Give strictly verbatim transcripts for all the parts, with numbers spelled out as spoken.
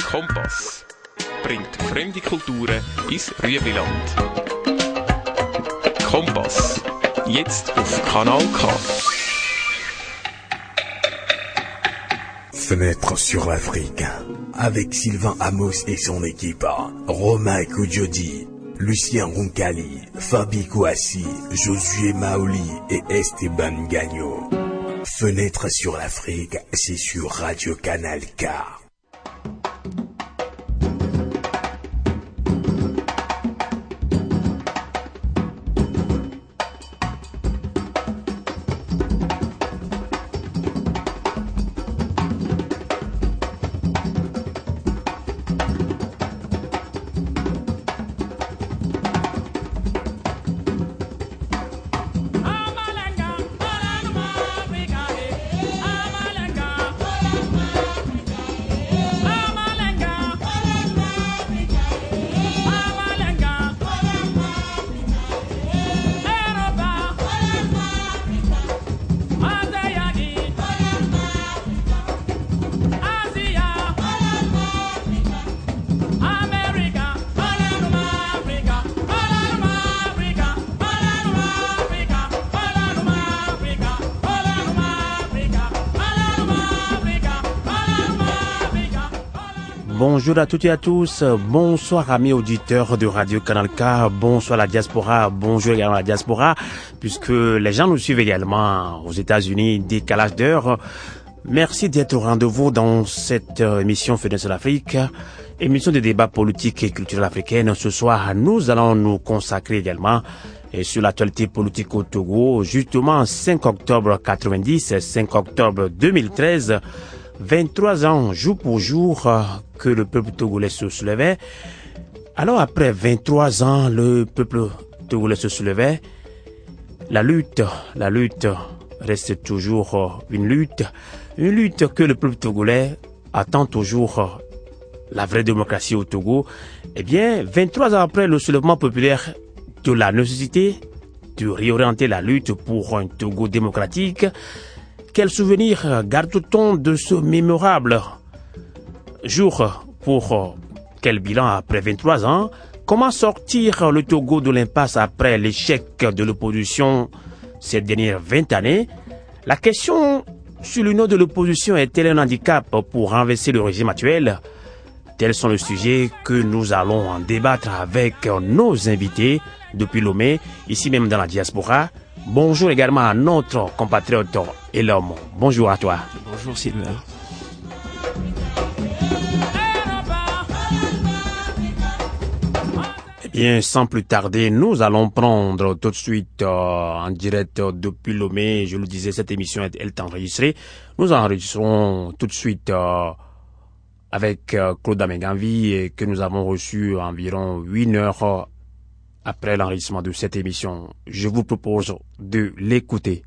Kompass bringt fremde Kulturen ins Rüebliland. Kompass, jetzt auf Kanal K. Fenêtre sur l'Afrique, avec Sylvain Amos et son équipe, Romain Koudjodi, Lucien Roncalli, Fabi Kouassi, Josué Maoli et Esteban Gagno. Fenêtre sur l'Afrique, c'est sur Radio Canal K. Bonjour à toutes et à tous, bonsoir amis auditeurs de Radio Canal K, bonsoir la diaspora, bonjour également la diaspora, puisque les gens nous suivent également aux États-Unis, décalage d'heure. Merci d'être au rendez-vous dans cette émission Fenêtre sur l'Afrique, émission de débat politique et culturel africaine. Ce soir, nous allons nous consacrer également et sur l'actualité politique au Togo, justement cinq octobre quatre-vingt-dix, cinq octobre deux mille treize, vingt-trois ans jour pour jour que le peuple togolais se soulevait. Alors après vingt-trois ans, le peuple togolais se soulevait. La lutte, la lutte reste toujours une lutte, une lutte que le peuple togolais attend toujours la vraie démocratie au Togo. Eh bien, vingt-trois ans après le soulèvement populaire de la nécessité de réorienter la lutte pour un Togo démocratique, quel souvenir garde-t-on de ce mémorable jour? Pour quel bilan après vingt-trois ans? Comment sortir le Togo de l'impasse après l'échec de l'opposition ces dernières vingt années? La question sur l'union de l'opposition est-elle un handicap pour renverser le régime actuel? Tels sont les sujets que nous allons en débattre avec nos invités depuis Lomé, ici même dans la diaspora. Bonjour également à notre compatriote Elom. Bonjour à toi. Bonjour Sylvain. Eh bien, sans plus tarder, nous allons prendre tout de suite euh, en direct depuis Lomé. Je le disais, cette émission est, est enregistrée. Nous enregistrons tout de suite euh, avec euh, Claude Amenganvi et que nous avons reçu environ huit heures euh, après l'enregistrement de cette émission. Je vous propose de l'écouter.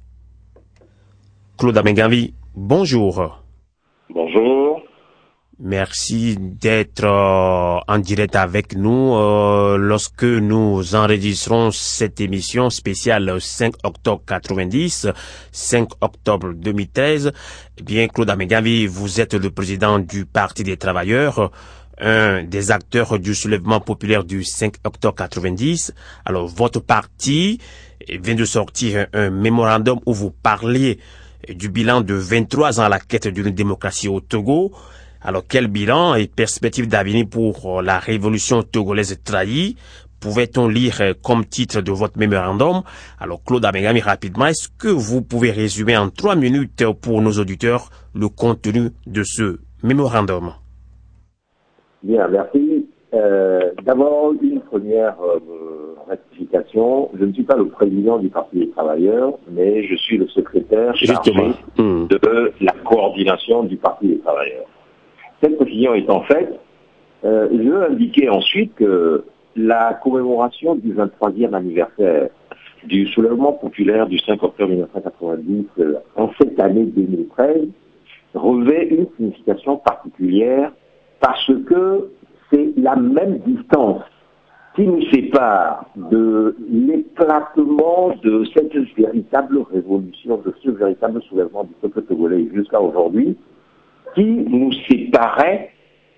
Claude Amenganvi, bonjour. Bonjour. Merci d'être euh, en direct avec nous euh, lorsque nous enregistrons cette émission spéciale cinq octobre quatre-vingt-dix, cinq octobre deux mille treize. Eh bien, Claude Amenganvi, vous êtes le président du Parti des Travailleurs, un des acteurs du soulèvement populaire du cinq octobre quatre-vingt-dix. Alors, votre parti vient de sortir un, un mémorandum où vous parliez du bilan de vingt-trois ans à la quête d'une démocratie au Togo. Alors, quel bilan et perspective d'avenir pour la révolution togolaise trahie pouvait-on lire comme titre de votre mémorandum? Alors, Claude Amenganvi, rapidement, est-ce que vous pouvez résumer en trois minutes pour nos auditeurs le contenu de ce mémorandum? Bien, merci. Euh, d'abord, une première euh, rectification. Je ne suis pas le président du Parti des Travailleurs, mais je suis le secrétaire chargé mmh. de la coordination du Parti des Travailleurs. Cette précision étant faite, euh, je veux indiquer ensuite que la commémoration du vingt-troisième anniversaire du soulèvement populaire du cinq octobre mille neuf cent quatre-vingt-dix euh, en cette année deux mille treize revêt une signification particulière parce que c'est la même distance qui nous sépare de l'éclatement de cette véritable révolution, de ce véritable soulèvement du peuple togolais jusqu'à aujourd'hui, qui nous séparait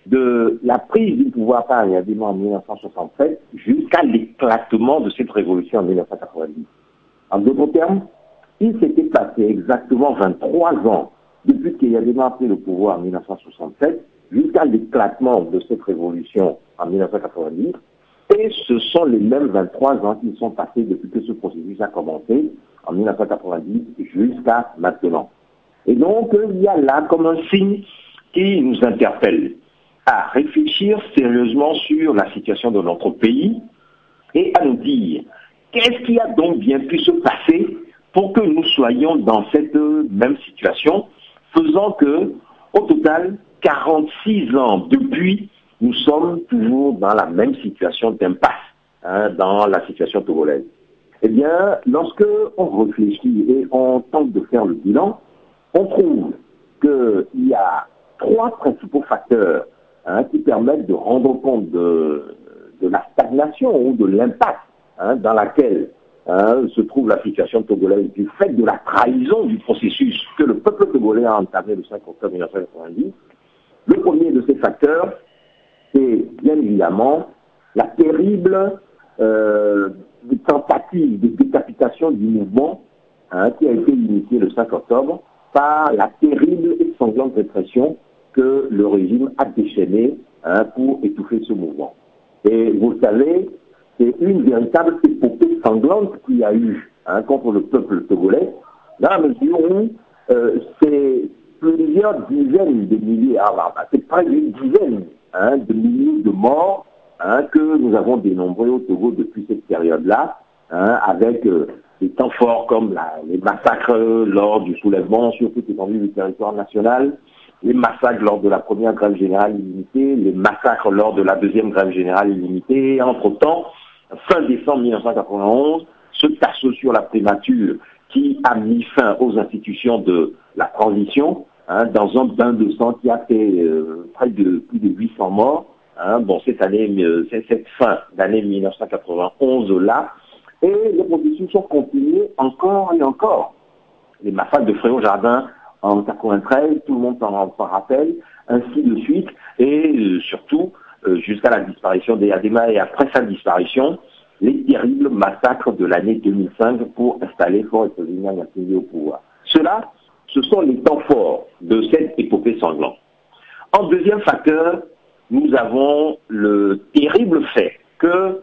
de la prise du pouvoir par Yadema en mille neuf cent soixante-sept jusqu'à l'éclatement de cette révolution en mille neuf cent quatre-vingt-dix. En d'autres termes, il s'était passé exactement vingt-trois ans depuis que Yadema a pris le pouvoir en mille neuf cent soixante-sept jusqu'à l'éclatement de cette révolution en mille neuf cent quatre-vingt-dix. Et ce sont les mêmes vingt-trois ans qui sont passés depuis que ce processus a commencé en mille neuf cent quatre-vingt-dix jusqu'à maintenant. Et donc, il y a là comme un signe qui nous interpelle à réfléchir sérieusement sur la situation de notre pays et à nous dire qu'est-ce qui a donc bien pu se passer pour que nous soyons dans cette même situation, faisant que, au total, quarante-six ans depuis, nous sommes toujours dans la même situation d'impasse, hein, dans la situation togolaise. Eh bien, lorsque on réfléchit et on tente de faire le bilan, on trouve qu'il y a trois principaux facteurs hein, qui permettent de rendre compte de, de la stagnation ou de l'impasse hein, dans laquelle hein, se trouve la situation togolaise du fait de la trahison du processus que le peuple togolais a entamé le cinq octobre mille neuf cent quatre-vingt-dix. Le premier de ces facteurs, c'est bien évidemment la terrible euh, tentative de décapitation du mouvement hein, qui a été initié le cinq octobre par la terrible et sanglante répression que le régime a déchaînée hein, pour étouffer ce mouvement. Et vous le savez, c'est une véritable épopée sanglante qu'il y a eu hein, contre le peuple togolais, dans la mesure où euh, c'est plusieurs dizaines de milliers, ah, bah, c'est près d'une dizaine hein, de milliers de morts hein, que nous avons dénombrés au Togo depuis cette période-là, hein, avec euh, des temps forts comme la, les massacres lors du soulèvement sur toute l'étendue du territoire national, les massacres lors de la première grève générale illimitée, les massacres lors de la deuxième grève générale illimitée, et entre-temps, fin décembre mille neuf cent quatre-vingt-onze, ce tasseau sur la primature qui a mis fin aux institutions de la transition, hein, dans un bain de sang qui a fait euh, près de plus de huit cents morts. Hein, bon, cette année, euh, cette fin d'année mille neuf cent quatre-vingt-onze-là, et les processus ont continué encore et encore. Les massacres de Fréau-Jardin en quatre-vingt-treize, tout le monde s'en rappelle, ainsi de suite, et euh, surtout, euh, jusqu'à la disparition des Yadema et après sa disparition, les terribles massacres de l'année deux mille cinq pour installer Faure Eswatini au pouvoir. Cela, ce sont les temps forts de cette épopée sanglante. En deuxième facteur, nous avons le terrible fait que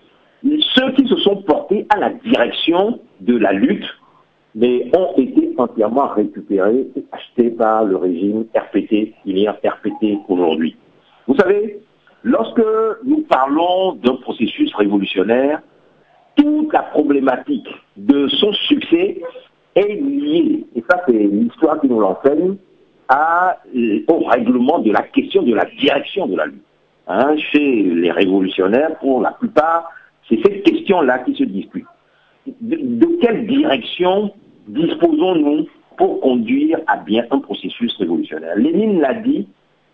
ceux qui se sont portés à la direction de la lutte mais ont été entièrement récupérés et achetés par le régime R P T, il y a R P T aujourd'hui. Vous savez, lorsque nous parlons d'un processus révolutionnaire, toute la problématique de son succès est liée, et ça c'est l'histoire qui nous l'enseigne, à, au règlement de la question de la direction de la lutte. Hein, chez les révolutionnaires, pour la plupart, c'est cette question-là qui se discute. De, de quelle direction disposons-nous pour conduire à bien un processus révolutionnaire? Lénine l'a dit,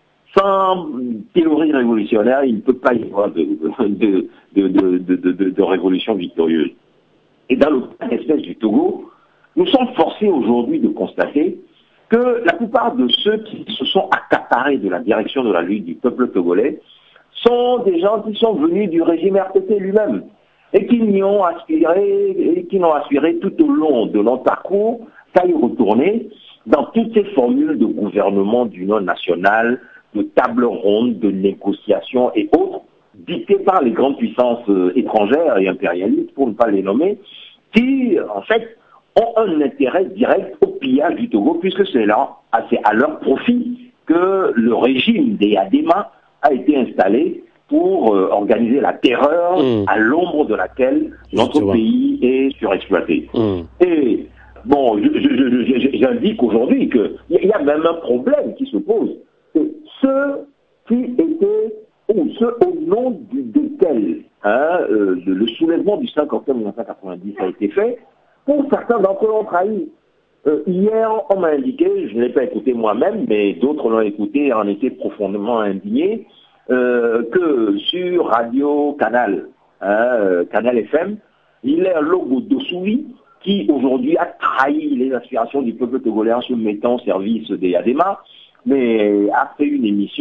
sans théorie révolutionnaire, il ne peut pas y avoir de, de, de, de, de, de, de, de révolution victorieuse. Et dans le cas d'espèce du Togo, nous sommes forcés aujourd'hui de constater que la plupart de ceux qui se sont accaparés de la direction de la lutte du peuple togolais sont des gens qui sont venus du régime R P T lui-même et qui n'y ont aspiré, et qui n'ont aspiré tout au long de leur parcours qu'à y retourner dans toutes ces formules de gouvernement d'union nationale, de table ronde, de négociations et autres, dictées par les grandes puissances étrangères et impérialistes, pour ne pas les nommer, qui, en fait, ont un intérêt direct au pillage du Togo, puisque c'est là, c'est à leur profit que le régime des Yadema a été installé pour euh, organiser la terreur mmh. à l'ombre de laquelle notre pays est surexploité. Mmh. Et bon, j'indique aujourd'hui qu'il y a même un problème qui se pose. C'est ceux qui étaient, ou ceux au nom du, desquels hein, euh, le, le soulèvement du cinq octobre mille neuf cent quatre-vingt-dix a été fait, pour certains d'entre eux l'ont trahi. Euh, hier, on m'a indiqué, je ne l'ai pas écouté moi-même, mais d'autres l'ont écouté et en étaient profondément indignés, euh, que sur Radio Canal, hein, Canal F M, il y a un logo d'Ossoui qui aujourd'hui a trahi les aspirations du peuple togolais en se mettant au service des Yadema, mais a fait une émission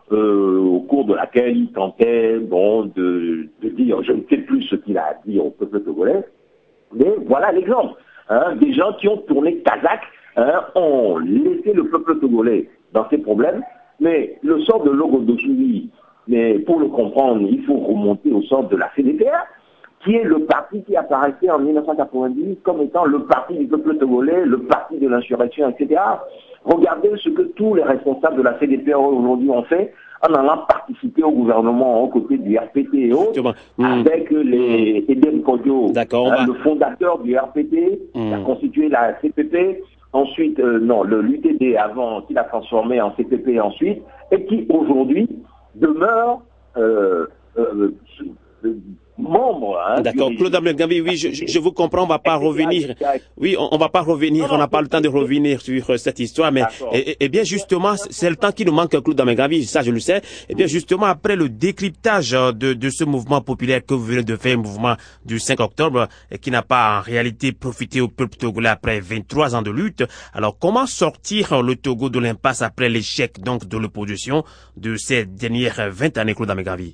euh, au cours de laquelle il tentait, bon, de, de dire, je ne sais plus ce qu'il a à dire au peuple togolais, mais voilà l'exemple. Hein, des gens qui ont tourné kazakh, hein, ont laissé le peuple togolais dans ses problèmes, mais le sort de Logo Dossouli, mais pour le comprendre, il faut remonter au sort de la C D P R, qui est le parti qui apparaissait en mille neuf cent quatre-vingt-dix comme étant le parti du peuple togolais, le parti de l'insurrection, et cetera. Regardez ce que tous les responsables de la C D P R aujourd'hui ont fait en allant participer au gouvernement aux côtés du R P T et autres, mmh. avec les Edem Kodio, hein, le fondateur du R P T, mmh. qui a constitué la C P P, ensuite, euh, non, le l'U T D avant, qui l'a transformé en C P P ensuite, et qui aujourd'hui demeure euh, euh, euh, membre. Hein, D'accord, Claude Amelgambi, oui, je, je vous comprends, on va pas revenir. Oui, on, on va pas revenir, on n'a pas le temps de revenir sur euh, cette histoire, mais et, et, et bien justement, c'est le temps qui nous manque, Claude Amelgambi, ça je le sais. Et bien justement, après le décryptage de, de ce mouvement populaire que vous venez de faire, le mouvement du cinq octobre, et qui n'a pas en réalité profité au peuple togolais après vingt-trois ans de lutte, alors comment sortir le Togo de l'impasse après l'échec donc de l'opposition de ces dernières vingt années, Claude Amelgambi?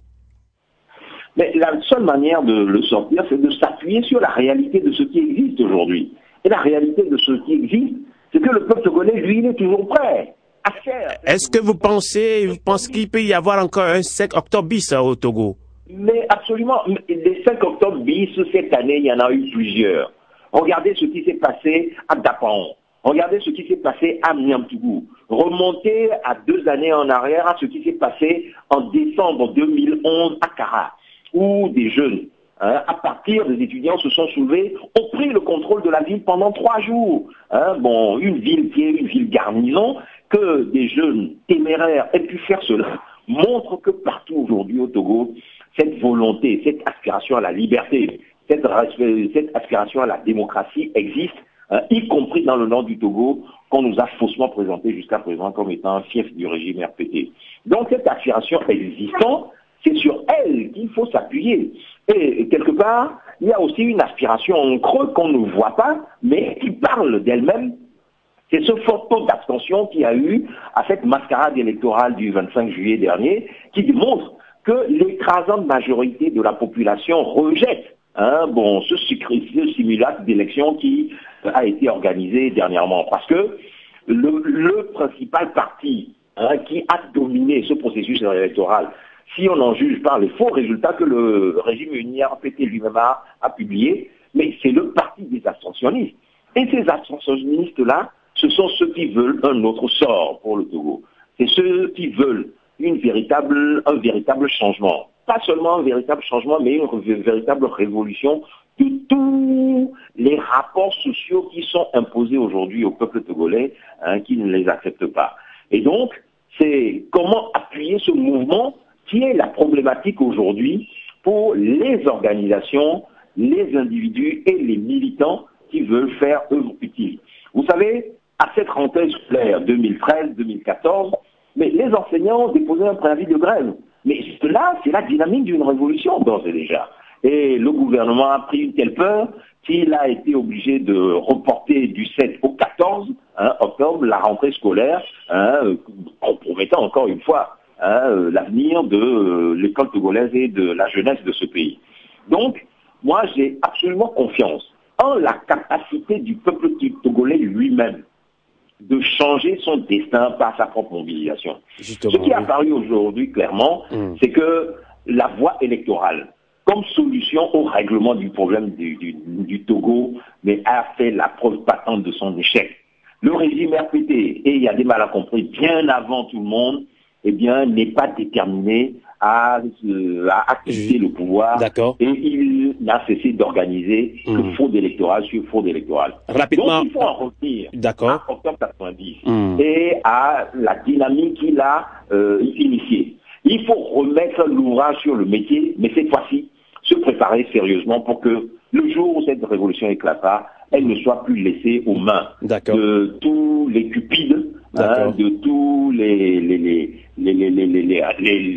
Mais la seule manière de le sortir, c'est de s'appuyer sur la réalité de ce qui existe aujourd'hui. Et la réalité de ce qui existe, c'est que le peuple togolais, lui, il est toujours prêt à faire. Est-ce que vous pensez, vous pensez qu'il peut y avoir encore un cinq octobre bis au Togo? Mais absolument. Les cinq octobre bis, cette année, il y en a eu plusieurs. Regardez ce qui s'est passé à Dapan. Regardez ce qui s'est passé à Niamtougou. Remontez à deux années en arrière à ce qui s'est passé en décembre deux mille onze à Kara, où des jeunes, hein, à partir des étudiants, se sont soulevés, ont pris le contrôle de la ville pendant trois jours. Hein, bon, une ville qui est une ville garnison, que des jeunes téméraires aient pu faire cela, montre que partout aujourd'hui au Togo, cette volonté, cette aspiration à la liberté, cette, cette aspiration à la démocratie existe, hein, y compris dans le nord du Togo, qu'on nous a faussement présenté jusqu'à présent comme étant un fief du régime R P T. Donc cette aspiration existante, c'est sur elle qu'il faut s'appuyer. Et quelque part, il y a aussi une aspiration en creux qu'on ne voit pas, mais qui parle d'elle-même. C'est ce fort taux d'abstention qu'il y a eu à cette mascarade électorale du vingt-cinq juillet dernier, qui démontre que l'écrasante majorité de la population rejette hein, bon, ce, ce simulacre d'élection qui a été organisé dernièrement. Parce que le, le principal parti hein, qui a dominé ce processus électoral, si on en juge par les faux résultats que le régime unitaire R P T lui-même a, a publié, mais c'est le parti des abstentionnistes. Et ces abstentionnistes-là, ce sont ceux qui veulent un autre sort pour le Togo. C'est ceux qui veulent une véritable, un véritable changement. Pas seulement un véritable changement, mais une véritable révolution de tous les rapports sociaux qui sont imposés aujourd'hui au peuple togolais, hein, qui ne les acceptent pas. Et donc, c'est comment appuyer ce mouvement qui est la problématique aujourd'hui pour les organisations, les individus et les militants qui veulent faire œuvre utile. Vous savez, à cette rentrée scolaire deux mille treize deux mille quatorze, mais les enseignants ont déposé un préavis de grève. Mais cela, c'est la dynamique d'une révolution d'ores et déjà. Et le gouvernement a pris une telle peur qu'il a été obligé de reporter du sept au quatorze hein, octobre la rentrée scolaire, hein, compromettant encore une fois hein, l'avenir de euh, l'école togolaise et de la jeunesse de ce pays. Donc, moi, j'ai absolument confiance en la capacité du peuple togolais lui-même de changer son destin par sa propre mobilisation. Justement, Ce qui est apparu aujourd'hui clairement, mmh. c'est que la voie électorale, comme solution au règlement du problème du, du, du Togo, mais a fait la preuve patente de son échec. Le régime R P T, et il y a des mal à comprendre, bien avant tout le monde, eh bien, n'est pas déterminé à, euh, à accepter le pouvoir. D'accord. Et il n'a cessé d'organiser mmh. le fraude électorale sur fraude électorale. Rapidement. Donc, il faut en revenir D'accord. à octobre quatre-vingt-dix mmh. et à la dynamique qu'il a euh, initiée. Il faut remettre l'ouvrage sur le métier, mais cette fois-ci, se préparer sérieusement pour que le jour où cette révolution éclata, elle ne soit plus laissée aux mains de tous les cupides, hein, de tous les, les, les, les, les, les, les, les,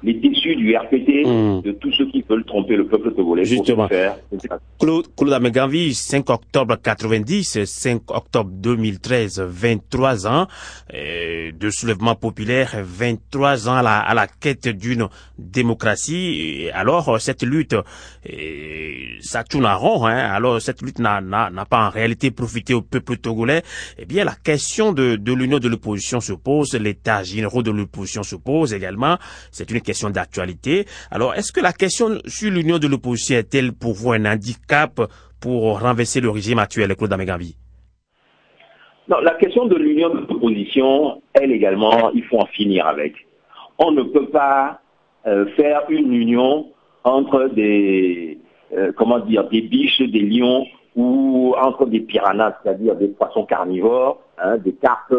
les déçus du R P T, mmh. de tous ceux qui veulent tromper le peuple togolais. Justement. Pour faire. Claude, Claude Ameganvi, cinq octobre quatre-vingt-dix, cinq octobre deux mille treize, vingt-trois ans euh, de soulèvement populaire, vingt-trois ans à la, à la quête d'une démocratie. Et alors, cette lutte, euh, ça tourne en rond. Hein. Alors, cette lutte n'a, n'a, n'a pas en réalité profité au peuple togolais. Eh bien, la question de, de l'union de l'opposition se pose, l'état général de l'opposition se pose également. C'est une question d'actualité. Alors, est-ce que la question sur l'union de l'opposition est-elle pour vous un handicap pour renverser le régime actuel, Claude Ameganvi? Non, la question de l'union de l'opposition, elle également, il faut en finir avec. On ne peut pas euh, faire une union entre des, euh, comment dire, des biches, des lions ou entre des piranhas, c'est-à-dire des poissons carnivores, hein, des carpes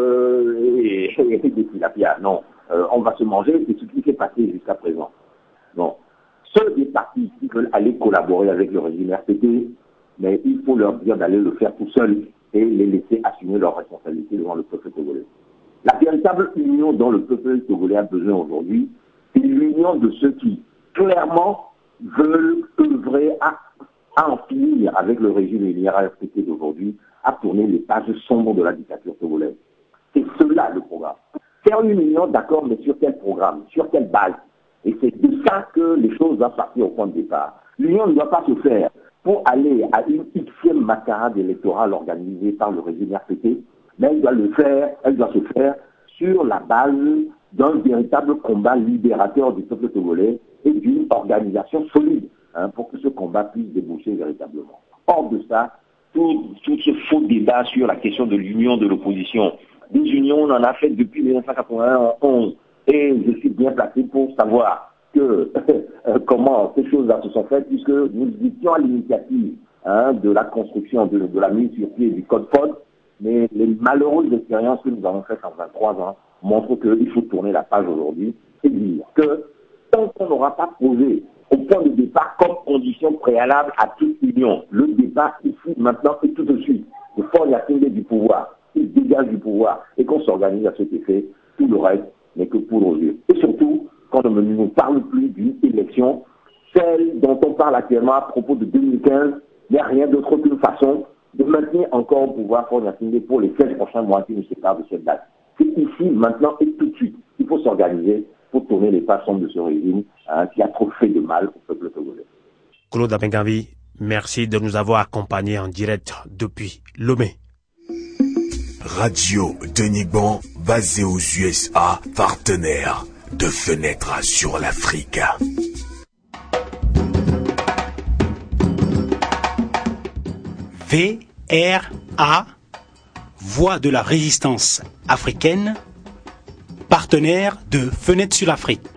et, et des tilapias. Non. Euh, on va se manger, c'est ce qui s'est passé jusqu'à présent. Non. Ceux des partis qui veulent aller collaborer avec le régime R P T, mais il faut leur dire d'aller le faire tout seul et les laisser assumer leurs responsabilités devant le peuple togolais. La véritable union dont le peuple togolais a besoin aujourd'hui, c'est l'union de ceux qui, clairement, veulent œuvrer à, à en finir avec le régime et l'I R P T d'aujourd'hui, à tourner les pages sombres de la dictature togolaise. C'est cela le programme. Faire une union, d'accord, mais sur quel programme, sur quelle base? Et c'est de ça que les choses doivent partir au point de départ. L'union ne doit pas se faire pour aller à une xème mascarade électorale organisée par le régime R P T, mais elle doit le faire, elle doit se faire sur la base d'un véritable combat libérateur du peuple togolais et d'une organisation solide, hein, pour que ce combat puisse déboucher véritablement. Hors de ça, tout, tout ce faux débat sur la question de l'union de l'opposition, des unions, on en a fait depuis mille neuf cent quatre-vingt-onze, et je suis bien placé pour savoir que comment ces choses-là se sont faites, puisque nous étions à l'initiative, hein, de la construction, de, de la mise sur pied du code P O D, mais les malheureuses expériences que nous avons faites en vingt-trois ans montrent qu'il faut tourner la page aujourd'hui et dire que tant qu'on n'aura pas posé au point de départ comme condition préalable à toute union, le débat ici, maintenant et tout de suite, de Faure Gnassingbé du pouvoir, il dégage du pouvoir et qu'on s'organise à cet effet, tout le reste n'est que pour nos yeux. Et surtout, qu'on ne nous parle plus d'une élection, celle dont on parle actuellement à propos de deux mille quinze, n'est rien d'autre qu'une façon de maintenir encore au pouvoir Faure Gnassingbé pour les seize prochains mois qui nous séparent de cette date. C'est ici, maintenant et tout de suite qu'il faut s'organiser pour tourner les pages sombres de ce régime, hein, qui a trop fait de mal au peuple togolais. Claude Ameganvi, merci de nous avoir accompagnés en direct depuis Lomé. Radio Denis Bon, basé aux U S A, partenaire de Fenêtre sur l'Afrique. V R A, Voix de la résistance africaine, partenaire de Fenêtre sur l'Afrique.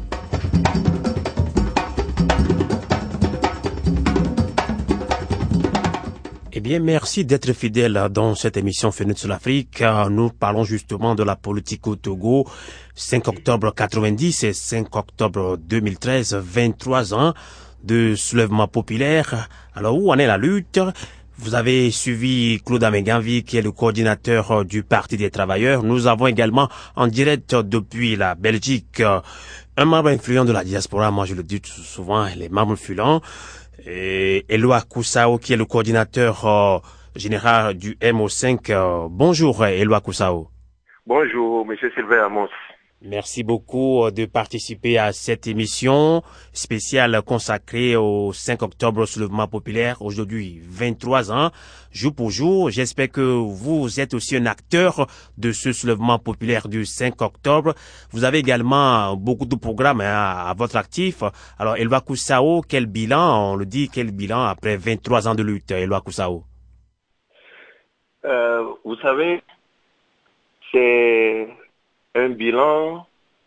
Eh bien, merci d'être fidèle dans cette émission Fenêtre sur l'Afrique. Nous parlons justement de la politique au Togo. cinq octobre quatre-vingt-dix et cinq octobre deux mille treize, vingt-trois ans de soulèvement populaire. Alors, où en est la lutte? Vous avez suivi Claude Ameganvi, qui est le coordinateur du Parti des travailleurs. Nous avons également en direct depuis la Belgique un membre influent de la diaspora. Moi, je le dis souvent, les membres influents. Et Eloi Koussao, qui est le coordinateur euh, général du M O cinq. Euh, bonjour, Eloi Koussao. Bonjour, monsieur Sylvain Amos. Merci beaucoup de participer à cette émission spéciale consacrée au cinq octobre au soulèvement populaire. Aujourd'hui, vingt-trois ans, jour pour jour. J'espère que vous êtes aussi un acteur de ce soulèvement populaire du cinq octobre. Vous avez également beaucoup de programmes, hein, à votre actif. Alors, Eloi Koussao, quel bilan, on le dit, quel bilan après vingt-trois ans de lutte, Eloi Koussao? Euh, vous savez, c'est un bilan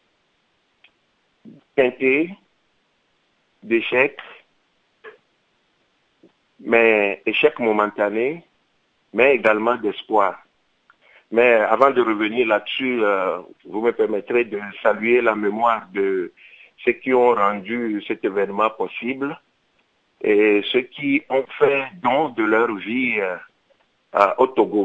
teinté d'échecs, mais échec momentané, mais également d'espoir. Mais avant de revenir là-dessus, euh, vous me permettrez de saluer la mémoire de ceux qui ont rendu cet événement possible et ceux qui ont fait don de leur vie euh, au Togo.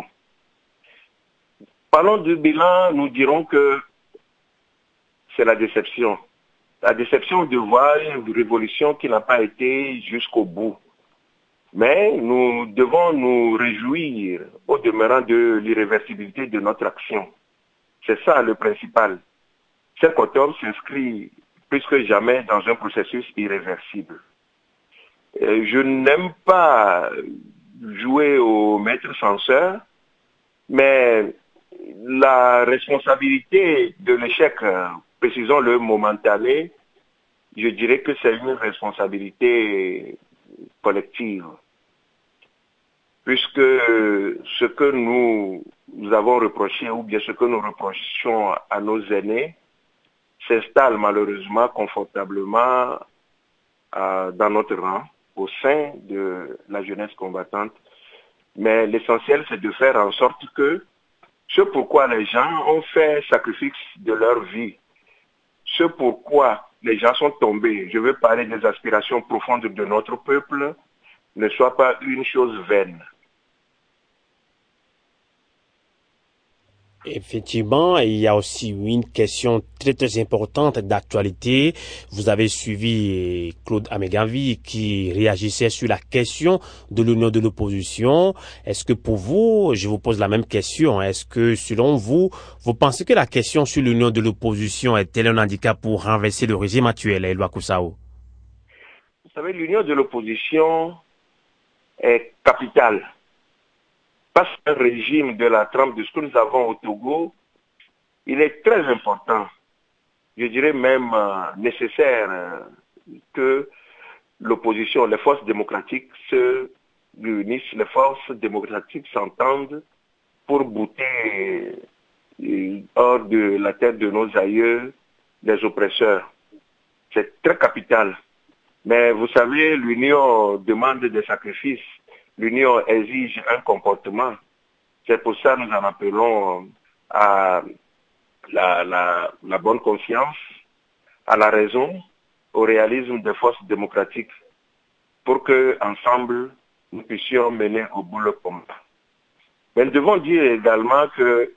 Parlons du bilan, nous dirons que c'est la déception. la déception de voir une révolution qui n'a pas été jusqu'au bout. Mais nous devons nous réjouir au demeurant de l'irréversibilité de notre action. C'est ça le principal. cinq octobre s'inscrit plus que jamais dans un processus irréversible. Euh, je n'aime pas jouer au maître censeur, mais la responsabilité de l'échec, précisons-le momentané, je dirais que c'est une responsabilité collective. Puisque ce que nous, nous avons reproché, ou bien ce que nous reprochons à nos aînés, s'installe malheureusement confortablement euh, dans notre rang, au sein de la jeunesse combattante. Mais l'essentiel, c'est de faire en sorte que ce pourquoi les gens ont fait sacrifice de leur vie, ce pourquoi les gens sont tombés, je veux parler des aspirations profondes de notre peuple, ne soit pas une chose vaine. Effectivement, il y a aussi une question très très importante d'actualité. Vous avez suivi Claude Amegavi qui réagissait sur la question de l'union de l'opposition. Est-ce que pour vous, je vous pose la même question, est-ce que selon vous, vous pensez que la question sur l'union de l'opposition est-elle un handicap pour renverser le régime actuel, Eloi Koussaou? Vous savez, l'union de l'opposition est capitale. Parce qu'un régime de la trempe de ce que nous avons au Togo, il est très important, je dirais même euh, nécessaire euh, que l'opposition, les forces démocratiques se réunissent, les forces démocratiques s'entendent pour bouter euh, hors de la tête de nos aïeux les oppresseurs. C'est très capital. Mais vous savez, l'union demande des sacrifices. L'union exige un comportement. C'est pour ça que nous en appelons à la, la, la bonne conscience, à la raison, au réalisme des forces démocratiques, pour que ensemble nous puissions mener au bout le combat. Mais nous devons dire également que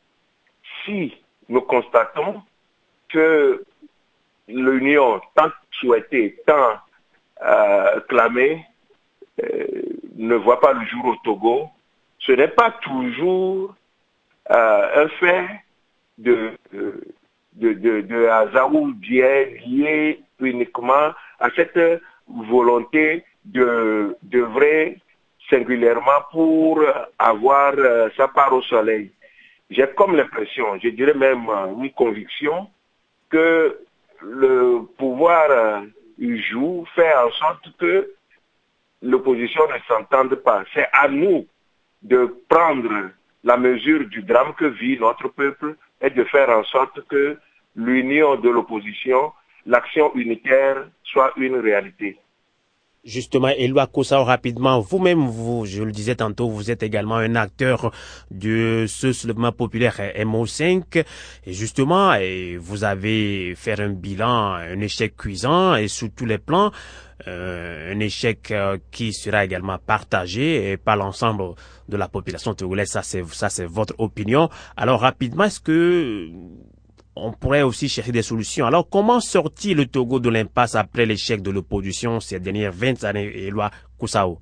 si nous constatons que l'union tant souhaitée, tant euh, clamée, euh, ne voit pas le jour au Togo, ce n'est pas toujours euh, un fait de, de, de, de hasard ou bien lié uniquement à cette volonté de d'œuvrer singulièrement pour avoir euh, sa part au soleil. J'ai comme l'impression, je dirais même euh, une conviction, que le pouvoir euh, joue, fait en sorte que l'opposition ne s'entende pas. C'est à nous de prendre la mesure du drame que vit notre peuple et de faire en sorte que l'union de l'opposition, l'action unitaire, soit une réalité. Justement, Eloi Koussaou, rapidement, vous-même, vous, je le disais tantôt, vous êtes également un acteur de ce soulèvement populaire M O cinq. Et justement, et vous avez fait un bilan, un échec cuisant et sous tous les plans, euh, un échec euh, qui sera également partagé et par l'ensemble de la population togolaise. Ça, c'est, ça, c'est votre opinion. Alors, rapidement, est-ce que on pourrait aussi chercher des solutions. Alors, comment sortir le Togo de l'impasse après l'échec de l'opposition ces dernières vingt années, Eloi Koussaou?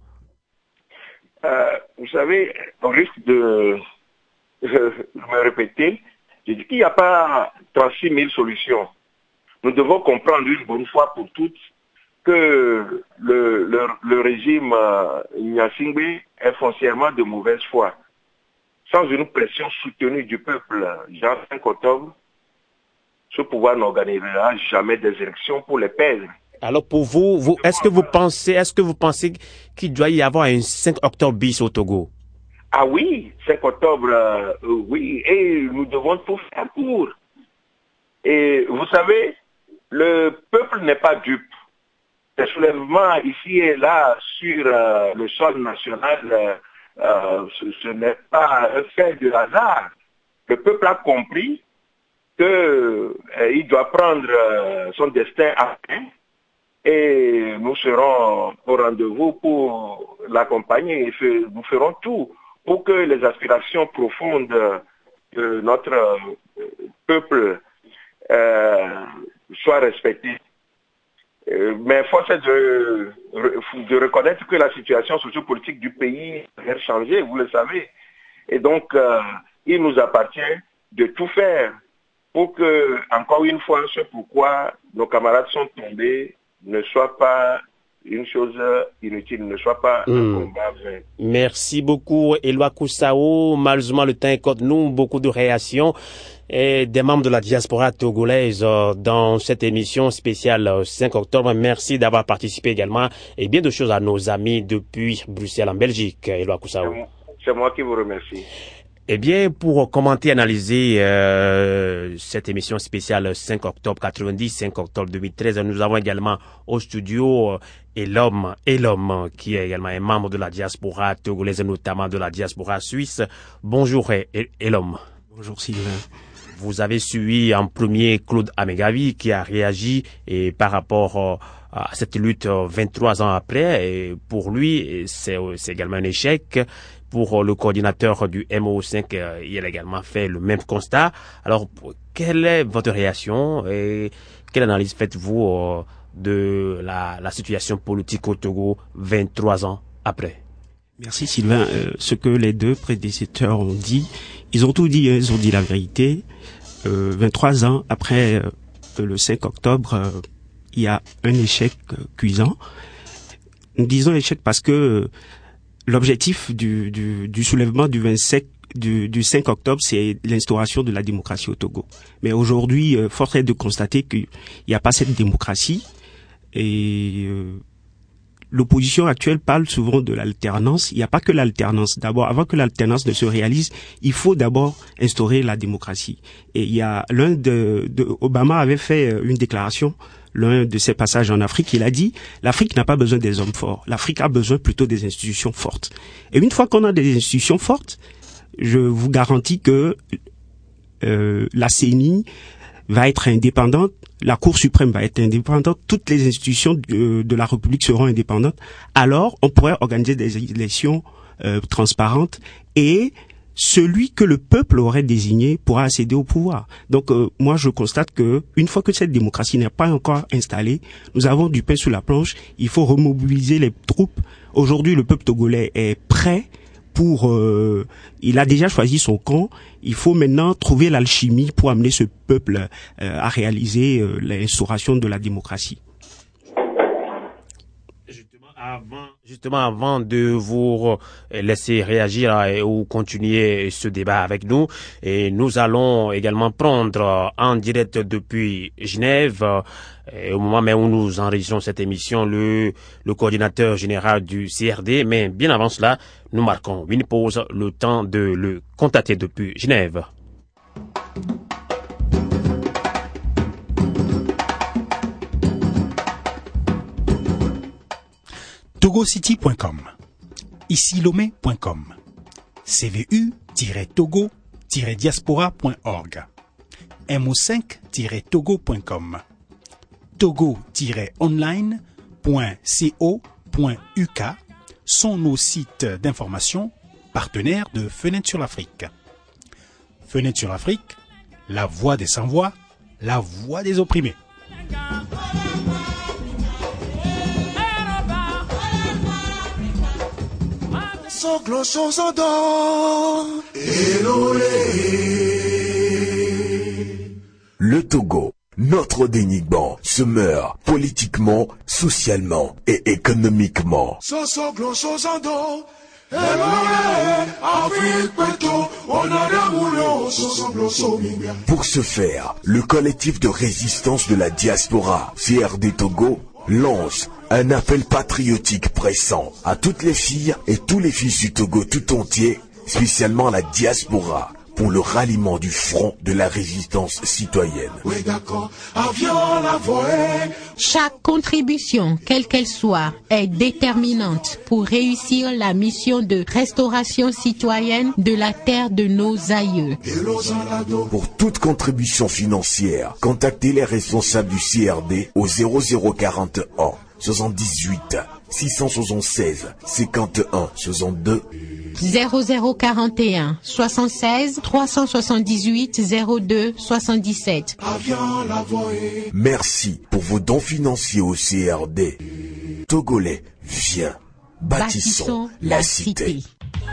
euh, Vous savez, au risque de euh, me répéter, je dis qu'il n'y a pas trente-six mille solutions. Nous devons comprendre une bonne fois pour toutes que le, le, le régime euh, Gnassingbé est foncièrement de mauvaise foi. Sans une pression soutenue du peuple, genre cinq octobre, ce pouvoir n'organisera jamais des élections pour les perdre. Alors pour vous, vous est-ce que vous pensez, est-ce que vous pensez qu'il doit y avoir un cinq octobre bis au Togo? Ah oui, cinq octobre, euh, oui, et nous devons tout faire pour. Et vous savez, le peuple n'est pas dupe. Ces soulèvements ici et là sur euh, le sol national, euh, euh, ce, ce n'est pas un fait de hasard. Le peuple a compris qu'il euh, doit prendre euh, son destin à main et nous serons au rendez-vous pour l'accompagner. Nous ferons tout pour que les aspirations profondes de notre euh, peuple euh, soit respectée. Euh, mais force est de, de reconnaître que la situation sociopolitique du pays a changé, vous le savez. Et donc, euh, il nous appartient de tout faire pour que, encore une fois, ce pourquoi nos camarades sont tombés ne soit pas une chose inutile, ne soit pas mmh. un combat vain. Merci beaucoup, Éloi Koussao. Malheureusement, le temps est contre nous, beaucoup de réactions et des membres de la diaspora togolaise dans cette émission spéciale cinq octobre. Merci d'avoir participé également et bien de choses à nos amis depuis Bruxelles en Belgique, Éloi Koussao. C'est moi qui vous remercie. Eh bien, pour commenter, analyser euh, cette émission spéciale cinq octobre quatre-vingt-dix, cinq octobre deux mille treize, nous avons également au studio euh, Elom, Elom, qui est également un membre de la diaspora togolaise, notamment de la diaspora suisse. Bonjour Elom. Bonjour Sylvain. Vous avez suivi en premier Claude Amegavi qui a réagi et par rapport euh, à cette lutte euh, vingt-trois ans après. Et pour lui, c'est, c'est également un échec. Pour le coordinateur du M O cinq, euh, il a également fait le même constat. Alors, quelle est votre réaction et quelle analyse faites-vous euh, de la, la situation politique au Togo vingt-trois ans après? Merci Sylvain. Euh, ce que les deux prédécesseurs ont dit, ils ont tout dit, hein, ils ont dit la vérité. Euh, vingt-trois ans après euh, le cinq octobre, euh, il y a un échec euh, cuisant. Nous disons échec parce que euh, l'objectif du, du, du soulèvement du vingt-cinq, du, du cinq octobre, c'est l'instauration de la démocratie au Togo. Mais aujourd'hui, euh, force est de constater qu'il n'y a pas cette démocratie. Et euh, l'opposition actuelle parle souvent de l'alternance. Il n'y a pas que l'alternance. D'abord, avant que l'alternance ne se réalise, il faut d'abord instaurer la démocratie. Et il y a l'un de, de Obama avait fait une déclaration. L'un de ses passages en Afrique, il a dit « L'Afrique n'a pas besoin des hommes forts. L'Afrique a besoin plutôt des institutions fortes. » Et une fois qu'on a des institutions fortes, je vous garantis que euh, la C E N I va être indépendante, la Cour suprême va être indépendante, toutes les institutions de, de la République seront indépendantes. Alors, on pourrait organiser des élections euh, transparentes et celui que le peuple aurait désigné pourra accéder au pouvoir. Donc euh, moi je constate que une fois que cette démocratie n'est pas encore installée, nous avons du pain sur la planche, il faut remobiliser les troupes. Aujourd'hui le peuple togolais est prêt pour euh, il a déjà choisi son camp, il faut maintenant trouver l'alchimie pour amener ce peuple euh, à réaliser euh, l'instauration de la démocratie. Avant, justement, avant de vous laisser réagir ou continuer ce débat avec nous, et nous allons également prendre en direct depuis Genève, et au moment même où nous enregistrons cette émission, le, le coordinateur général du C R D. Mais bien avant cela, nous marquons une pause, le temps de le contacter depuis Genève. togocity point com, ici lomé point com, c v u tiret togo tiret diaspora point org, m o cinq tiret togo point com, togo tiret online point co point u k sont nos sites d'information partenaires de Fenêtre sur l'Afrique. Fenêtre sur l'Afrique, la voix des sans-voix, la voix des opprimés. Le Togo, notre dénigrement, se meurt politiquement, socialement et économiquement. Pour ce faire, le collectif de résistance de la diaspora C R D Togo lance un appel patriotique pressant à toutes les filles et tous les fils du Togo tout entier, spécialement la diaspora, pour le ralliement du front de la résistance citoyenne. Chaque contribution, quelle qu'elle soit, est déterminante pour réussir la mission de restauration citoyenne de la terre de nos aïeux. Pour toute contribution financière, contactez les responsables du C R D au zéro zéro quarante et un soixante-dix-huit, six cent soixante-seize, cinquante et un, soixante-deux. zéro zéro quarante et un, soixante-seize, trois cent soixante-dix-huit, zéro deux, soixante-dix-sept. Merci pour vos dons financiers au C R D. Togolais, viens. Bâtissons, Bâtissons la, la cité. cité.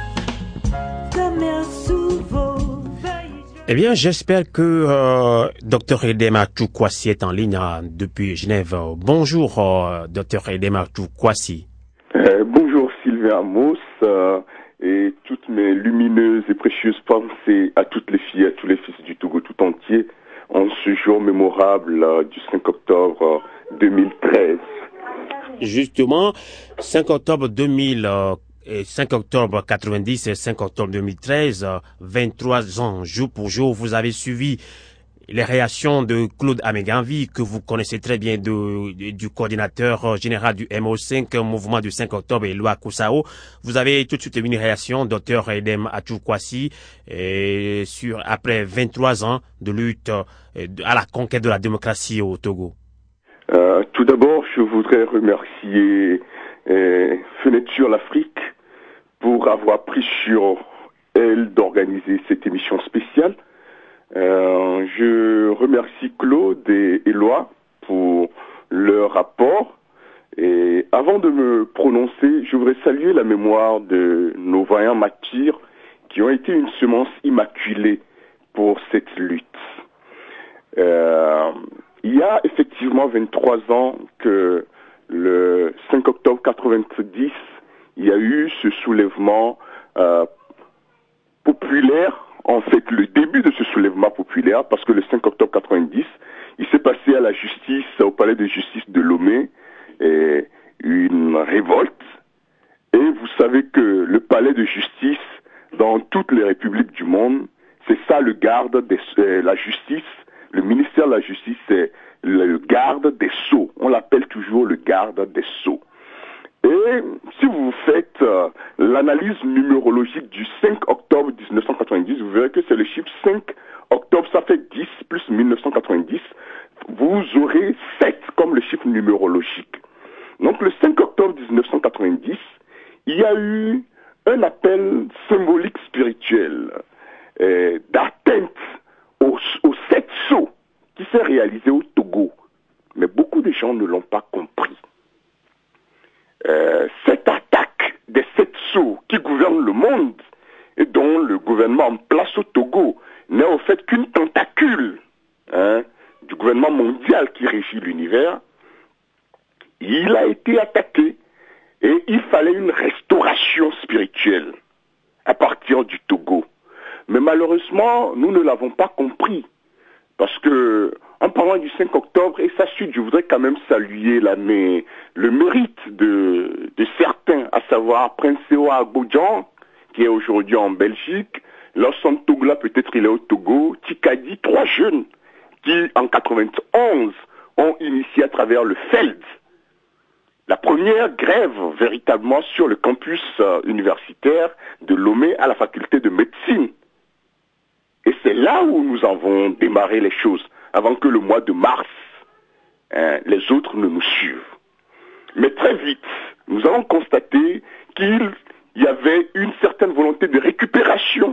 Eh bien, j'espère que euh, Dr Edema Toukwasi est en ligne euh, depuis Genève. Bonjour, euh, Dr Edema Toukwasi. Euh, bonjour, Sylvain Amos, euh, et toutes mes lumineuses et précieuses pensées à toutes les filles, à tous les fils du Togo tout entier, en ce jour mémorable euh, du cinq octobre euh, deux mille treize. Justement, cinq octobre deux mille, euh, et cinq octobre quatre-vingt-dix et cinq octobre deux mille treize, euh, vingt-trois ans jour pour jour, vous avez suivi les réactions de Claude Améganvi, que vous connaissez très bien, de, de, du coordinateur général du M O cinq, mouvement du cinq octobre, et Loa Koussao. Vous avez tout de suite une réaction, docteur Edem Atoukwasi, et sur, après vingt-trois ans de lutte euh, à la conquête de la démocratie au Togo. Euh, tout d'abord, je voudrais remercier euh, Fenêtre sur l'Afrique pour avoir pris sur elle d'organiser cette émission spéciale. Euh, je remercie Claude et Éloi pour leur rapport. Et avant de me prononcer, je voudrais saluer la mémoire de nos vaillants martyrs qui ont été une semence immaculée pour cette lutte. Euh, Il y a effectivement vingt-trois ans que le cinq octobre quatre-vingt-dix, il y a eu ce soulèvement euh, populaire, en fait le début de ce soulèvement populaire, parce que le cinq octobre quatre-vingt-dix, il s'est passé à la justice, au palais de justice de Lomé, et une révolte. Et vous savez que le palais de justice, dans toutes les républiques du monde, c'est ça le garde de euh, la justice. Le ministère de la Justice, c'est le garde des sceaux. On l'appelle toujours le garde des sceaux. Et si vous faites euh, l'analyse numérologique du cinq octobre mille neuf cent quatre-vingt-dix, vous verrez que c'est le chiffre cinq octobre, ça fait dix plus mille neuf cent quatre-vingt-dix. Vous aurez sept comme le chiffre numérologique. Donc le cinq octobre mille neuf cent quatre-vingt-dix, il y a eu un appel symbolique spirituel euh, d'atteinte Aux, aux sept sceaux qui s'est réalisé au Togo. Mais beaucoup de gens ne l'ont pas compris. Euh, cette attaque des sept sceaux qui gouvernent le monde et dont le gouvernement en place au Togo n'est au fait qu'une tentacule hein, du gouvernement mondial qui régit l'univers, il a été attaqué et il fallait une restauration spirituelle à partir du Togo. Mais malheureusement, nous ne l'avons pas compris. Parce que, en parlant du cinq octobre et sa suite, je voudrais quand même saluer la, mais, le mérite de, de certains, à savoir Prince Sewa Abodjan, qui est aujourd'hui en Belgique, Lawson Togla, peut-être il est au Togo, Tikadi, trois jeunes qui, en quatre-vingt-onze, ont initié à travers le Feld la première grève véritablement sur le campus euh, universitaire de Lomé à la faculté de médecine. Et c'est là où nous avons démarré les choses, avant que le mois de mars, hein, les autres ne nous suivent. Mais très vite, nous avons constaté qu'il y avait une certaine volonté de récupération.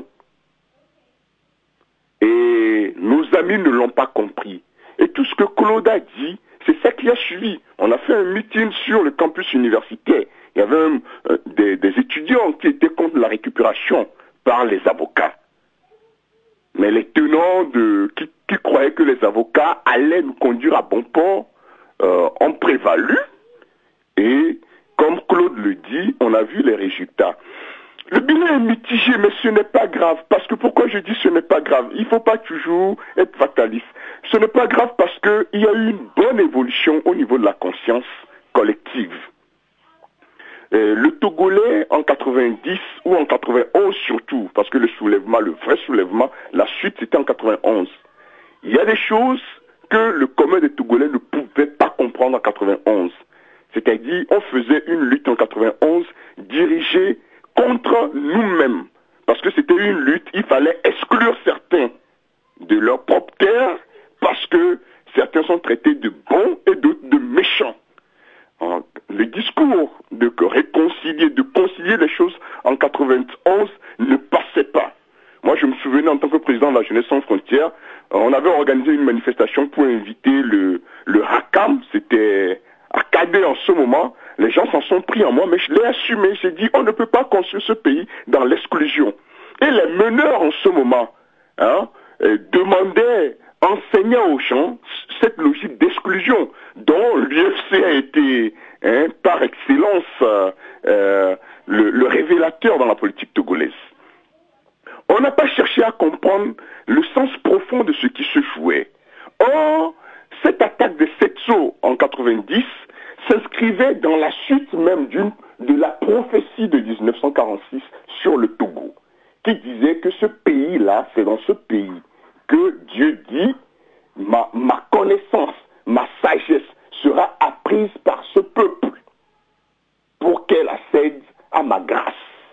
Et nos amis ne l'ont pas compris. Et tout ce que Claude a dit, c'est ça qui a suivi. On a fait un meeting sur le campus universitaire. Il y avait un, euh, des, des étudiants qui étaient contre la récupération par les avocats. Mais les tenants de, qui, qui croyaient que les avocats allaient nous conduire à bon port euh, ont prévalu. Et comme Claude le dit, on a vu les résultats. Le bilan est mitigé, mais ce n'est pas grave. Parce que pourquoi je dis ce n'est pas grave? Il ne faut pas toujours être fataliste. Ce n'est pas grave parce qu'il y a eu une bonne évolution au niveau de la conscience collective. Euh, le Togolais en quatre-vingt-dix ou en quatre-vingt-onze surtout, parce que le soulèvement, le vrai soulèvement, la suite c'était en quatre-vingt-onze. Il y a des choses que le commun des Togolais ne pouvait pas comprendre en quatre-vingt-onze. C'est-à-dire, on faisait une lutte en quatre-vingt-onze dirigée contre nous-mêmes. Parce que c'était une lutte, il fallait exclure certains de leur propre terre, parce que certains sont traités de bons et d'autres de méchants. justifier les choses en quatre-vingt-onze ne passait pas. Moi, je me souvenais en tant que président de la Jeunesse sans frontières, on avait organisé une manifestation pour inviter le, le Hakam, c'était à Cadé en ce moment. Les gens s'en sont pris en moi, mais je l'ai assumé. J'ai dit, on ne peut pas construire ce pays dans l'exclusion. Et les meneurs en ce moment hein, euh, demandaient, enseignaient aux gens cette logique d'exclusion dont l'U F C a été hein, par excellence euh, euh, le, le révélateur dans la politique togolaise. On n'a pas cherché à comprendre le sens profond de ce qui se jouait. Or, cette attaque de Setso en quatre-vingt-dix s'inscrivait dans la suite même d'une de la prophétie de mille neuf cent quarante-six sur le Togo, qui disait que ce pays-là, c'est dans ce pays que Dieu dit ma, ma connaissance, ma sagesse sera apprise par ce peuple pour qu'elle accède à ma grâce.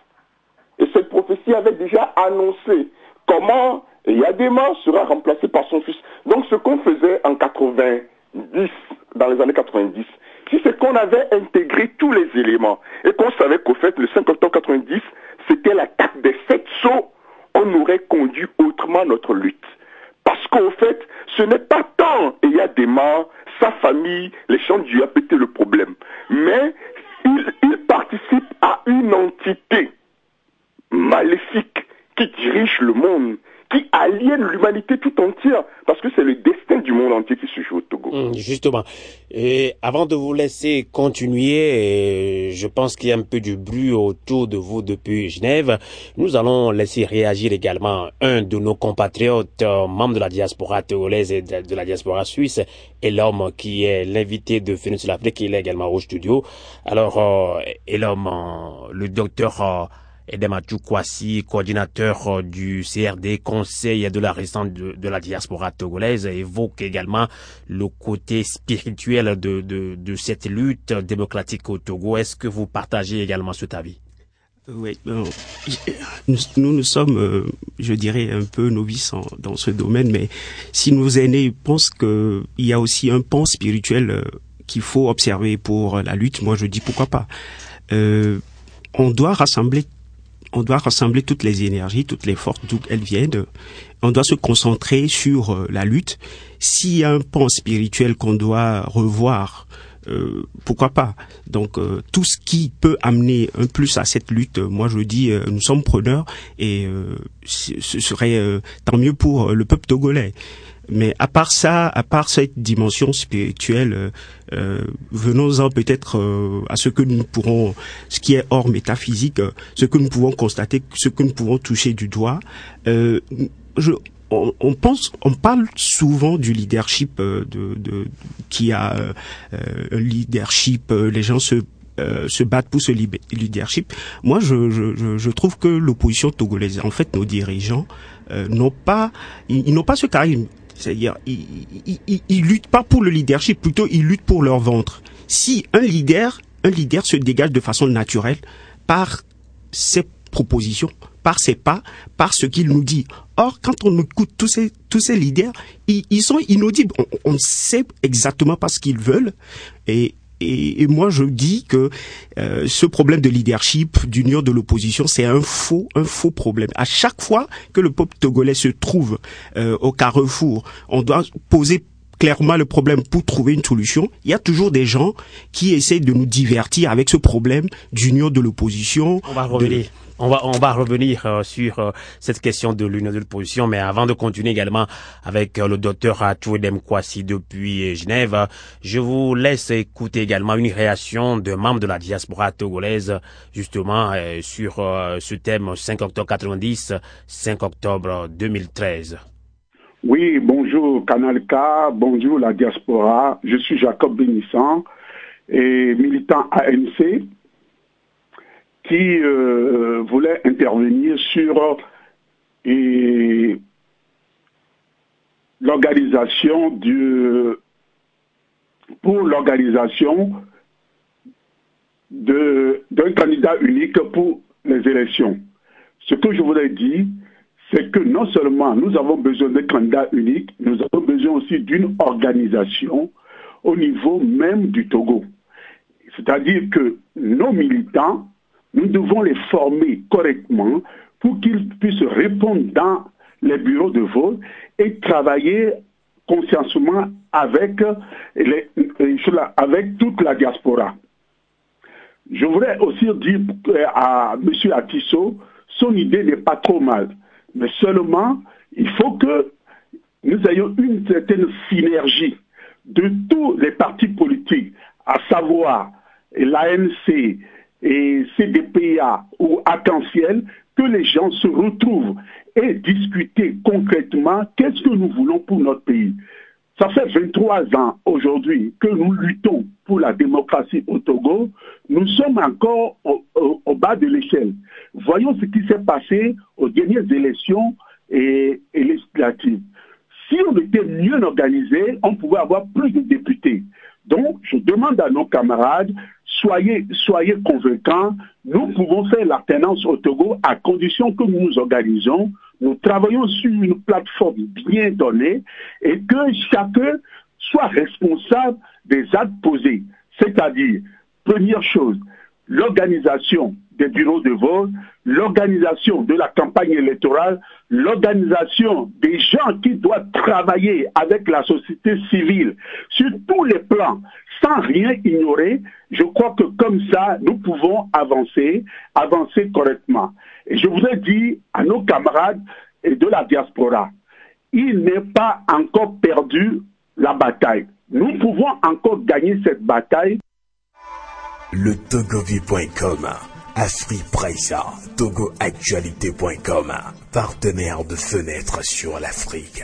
Et cette prophétie avait déjà annoncé comment Yadema sera remplacé par son fils. Donc ce qu'on faisait en quatre-vingt-dix, dans les années quatre-vingt-dix, si c'est qu'on avait intégré tous les éléments et qu'on savait qu'au fait, le cinq octobre quatre-vingt-dix, c'était l'attaque des sept sceaux, on aurait conduit autrement notre lutte. Parce qu'au fait, ce n'est pas tant Yadema, sa famille, les gens du a pété le problème, mais il, il participe à une entité maléfique qui dirige le monde, qui aliène l'humanité tout entière, parce que c'est le destin du monde entier qui se joue au Togo. Mmh, justement. Et avant de vous laisser continuer, je pense qu'il y a un peu du bruit autour de vous depuis Genève. Nous allons laisser réagir également un de nos compatriotes, euh, membre de la diaspora togolaise et de, de la diaspora suisse, et l'homme qui est l'invité de Phoenix sur l'Afrique, il est également au studio. Alors, euh, et l'homme, euh, le docteur euh, Edematou Kwasi, coordinateur du C R D, conseil de la résistance de, de la diaspora togolaise, évoque également le côté spirituel de, de, de cette lutte démocratique au Togo. Est-ce que vous partagez également cet avis? Oui, bon, nous, nous nous sommes, euh, je dirais, un peu novices en, dans ce domaine, mais si nos aînés pensent qu'il y a aussi un pan spirituel euh, qu'il faut observer pour la lutte, moi je dis pourquoi pas. Euh, on doit rassembler On doit rassembler toutes les énergies, toutes les forces, d'où elles viennent. On doit se concentrer sur euh, la lutte. S'il y a un pan spirituel qu'on doit revoir, euh, pourquoi pas. Donc euh, tout ce qui peut amener un plus à cette lutte, euh, moi je dis, euh, nous sommes preneurs et euh, ce serait euh, tant mieux pour le peuple togolais. Mais à part ça, à part cette dimension spirituelle, euh, euh, venons-en peut-être euh, à ce que nous pourrons, ce qui est hors métaphysique, euh, ce que nous pouvons constater, ce que nous pouvons toucher du doigt. Euh, je, on, on pense, on parle souvent du leadership, euh, de, de, qui a euh, un leadership. Euh, les gens se Euh, se battre pour ce leadership. Moi, je, je, je trouve que l'opposition togolaise, en fait, nos dirigeants euh, n'ont pas, ils, ils n'ont pas ce charisme. C'est-à-dire, ils, ils, ils, ils luttent pas pour le leadership, plutôt ils luttent pour leur ventre. Si un leader, un leader se dégage de façon naturelle par ses propositions, par ses pas, par ce qu'il nous dit. Or, quand on écoute tous ces tous ces leaders, ils, ils sont inaudibles. On, on sait exactement pas ce qu'ils veulent et Et, et moi, je dis que euh, ce problème de leadership, d'union de l'opposition, c'est un faux, un faux problème. À chaque fois que le peuple togolais se trouve euh, au carrefour, on doit poser clairement le problème pour trouver une solution. Il y a toujours des gens qui essayent de nous divertir avec ce problème d'union de l'opposition. On va revenir. De... On va, on va revenir euh, sur euh, cette question de l'union de l'opposition, mais avant de continuer également avec euh, le docteur Atou Edem Kwasi depuis Genève, je vous laisse écouter également une réaction de membres de la diaspora togolaise, justement, euh, sur euh, ce thème cinq octobre quatre-vingt-dix, cinq octobre deux mille treize. Oui, bonjour Canal K, bonjour la diaspora, je suis Jacob Bénissant, et militant A N C, qui euh, voulait intervenir sur euh, l'organisation du pour l'organisation de d'un candidat unique pour les élections. Ce que je voulais dire, c'est que non seulement nous avons besoin d'un candidat unique, nous avons besoin aussi d'une organisation au niveau même du Togo. C'est-à-dire que nos militants nous devons les former correctement pour qu'ils puissent répondre dans les bureaux de vote et travailler consciencieusement avec, les, avec toute la diaspora. Je voudrais aussi dire à M. Atisso, son idée n'est pas trop mal, mais seulement il faut que nous ayons une certaine synergie de tous les partis politiques, à savoir l'A N C et C D P A ou Arc-en-Ciel, que les gens se retrouvent et discuter concrètement qu'est-ce que nous voulons pour notre pays. Ça fait vingt-trois ans aujourd'hui que nous luttons pour la démocratie au Togo. Nous sommes encore au, au, au bas de l'échelle. Voyons ce qui s'est passé aux dernières élections et, et législatives. Si on était mieux organisé, on pouvait avoir plus de députés. Donc, je demande à nos camarades, soyez, soyez convaincants, nous pouvons faire l'alternance au Togo à condition que nous nous organisons, nous travaillons sur une plateforme bien donnée et que chacun soit responsable des actes posés. C'est-à-dire, première chose, l'organisation des bureaux de vote, l'organisation de la campagne électorale, l'organisation des gens qui doivent travailler avec la société civile sur tous les plans, sans rien ignorer. Je crois que comme ça, nous pouvons avancer, avancer correctement. Et je voudrais dire à nos camarades de la diaspora, il n'est pas encore perdu la bataille. Nous pouvons encore gagner cette bataille. Le Togovie point com, Afripressa, Togoactualité point com, partenaire de Fenêtre sur l'Afrique.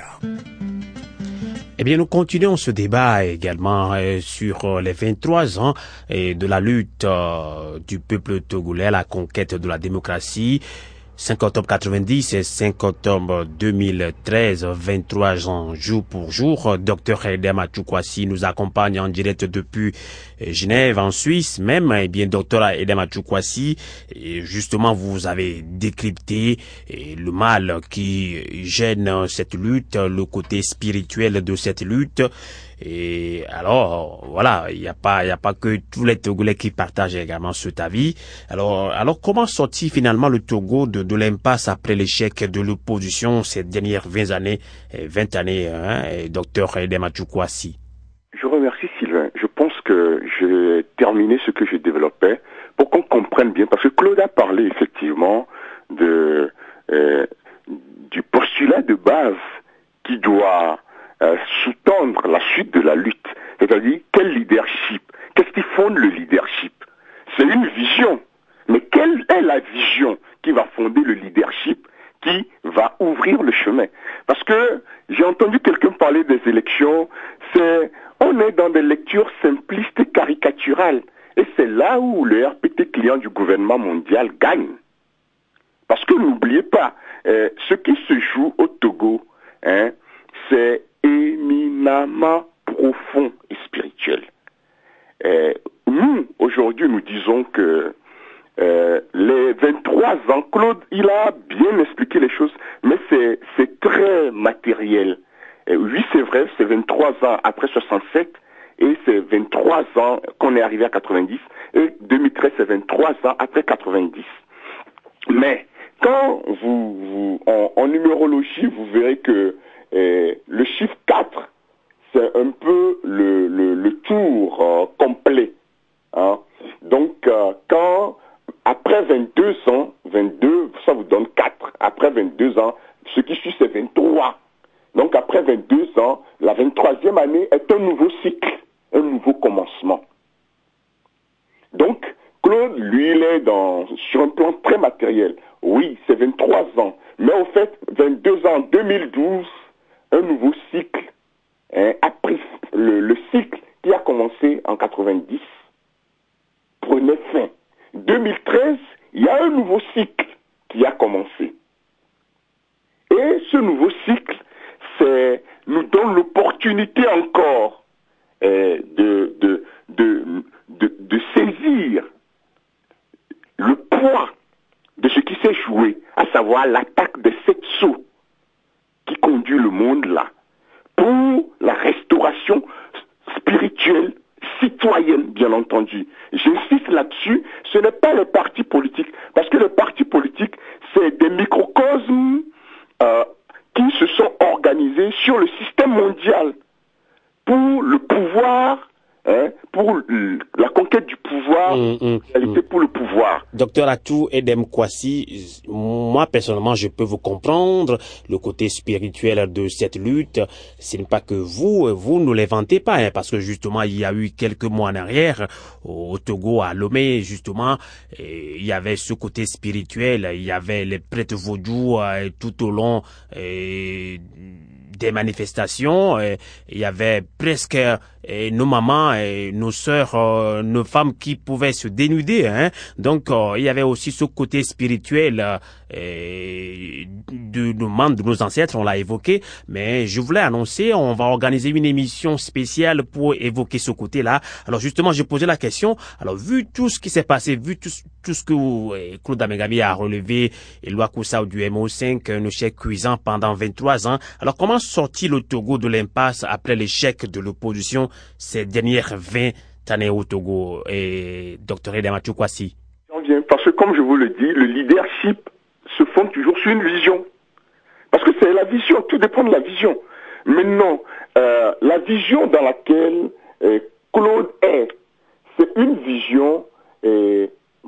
Eh bien, nous continuons ce débat également euh, sur euh, les vingt-trois ans et de la lutte euh, du peuple togolais à la conquête de la démocratie. cinq octobre quatre-vingt-dix et cinq octobre deux mille treize, vingt-trois ans jour pour jour. Docteur Edem Achoukwasi nous accompagne en direct depuis Genève, en Suisse même. Eh bien, docteur Edem Achoukwasi, justement, vous avez décrypté le mal qui gêne cette lutte, le côté spirituel de cette lutte. Et alors, voilà, il n'y a pas, il n'y a pas que tous les Togolais qui partagent également cet avis. Alors, alors, comment sortir finalement le Togo de, de l'impasse après l'échec de l'opposition ces dernières vingt années, vingt années, hein, docteur Edem Achoukwasi? Je remercie Sylvain. Je pense que j'ai terminé ce que je développais pour qu'on comprenne bien, parce que Claude a parlé effectivement de, euh, du postulat de base qui doit Euh, sous-tendre la suite de la lutte. C'est-à-dire, quel leadership? Qu'est-ce qui fonde le leadership? C'est une vision. Mais quelle est la vision qui va fonder le leadership, qui va ouvrir le chemin? Parce que j'ai entendu quelqu'un parler des élections, c'est, on est dans des lectures simplistes et caricaturales. Et c'est là où le R P T client du gouvernement mondial gagne. Parce que n'oubliez pas, euh, ce qui se joue au Togo, hein, c'est éminemment profond et spirituel. Euh, nous, aujourd'hui, nous disons que euh, les vingt-trois ans, Claude, il a bien expliqué les choses, mais c'est, c'est très matériel. Et oui, c'est vrai, c'est vingt-trois ans après soixante-sept, et c'est vingt-trois ans qu'on est arrivé à quatre-vingt-dix, et deux mille treize, c'est vingt-trois ans après quatre-vingt-dix. Mais quand vous, vous en, en numérologie, vous verrez que Et le chiffre quatre, c'est un peu le, le, le tour euh, complet. Hein. Donc, euh, quand, après vingt-deux ans, vingt-deux, ça vous donne quatre. Après vingt-deux ans, ce qui suit, c'est vingt-trois. Donc, après vingt-deux ans, la vingt-troisième année est un nouveau cycle, un nouveau commencement. Donc, Claude, lui, il est dans, sur un plan très matériel. Oui, c'est vingt-trois ans. Mais au fait, vingt-deux ans, deux mille douze, un nouveau cycle, hein, après le, le cycle qui a commencé en quatre-vingt-dix prenait fin. deux mille treize, il y a un nouveau cycle qui a commencé. Et ce nouveau cycle, c'est, nous donne l'opportunité encore euh, de, de, de, de, de saisir le poids de ce qui s'est joué, à savoir l'attaque des sept sceaux qui conduit le monde là, pour la restauration spirituelle, citoyenne, bien entendu. J'insiste là-dessus, ce n'est pas les partis politiques, parce que les partis politiques, c'est des microcosmes euh, qui se sont organisés sur le système mondial pour le pouvoir, hein, pour la conquête du pouvoir, mmh, mmh, réalité mmh. pour le pouvoir. Docteur Atou Edem Kwasi, moi personnellement, je peux vous comprendre le côté spirituel de cette lutte. Ce n'est pas que vous, vous ne l'inventez pas, hein, parce que justement, il y a eu quelques mois en arrière, au Togo, à Lomé, justement, il y avait ce côté spirituel, il y avait les prêtres vaudous euh, tout au long euh, des manifestations, euh, il y avait presque euh, nos mamans et nos sœurs, euh, nos femmes qui pouvaient se dénuder, hein. Donc euh, il y avait aussi ce côté spirituel euh, de nos membres, de nos ancêtres, on l'a évoqué, mais je voulais annoncer, on va organiser une émission spéciale pour évoquer ce côté-là. Alors justement, j'ai posé la question, alors vu tout ce qui s'est passé, vu tout, tout ce que euh, Claude Amegami a relevé, et Loi Koussao du M O cinq, un échec cuisant pendant vingt-trois ans, alors comment sortir le Togo de l'impasse après l'échec de l'opposition ces dernières vingt années au Togo, et docteur Edem Kwasi? Parce que comme je vous le dis, le leadership se fonde toujours sur une vision. Parce que c'est la vision, tout dépend de la vision. Maintenant, euh, la vision dans laquelle euh, Claude est, c'est une vision euh,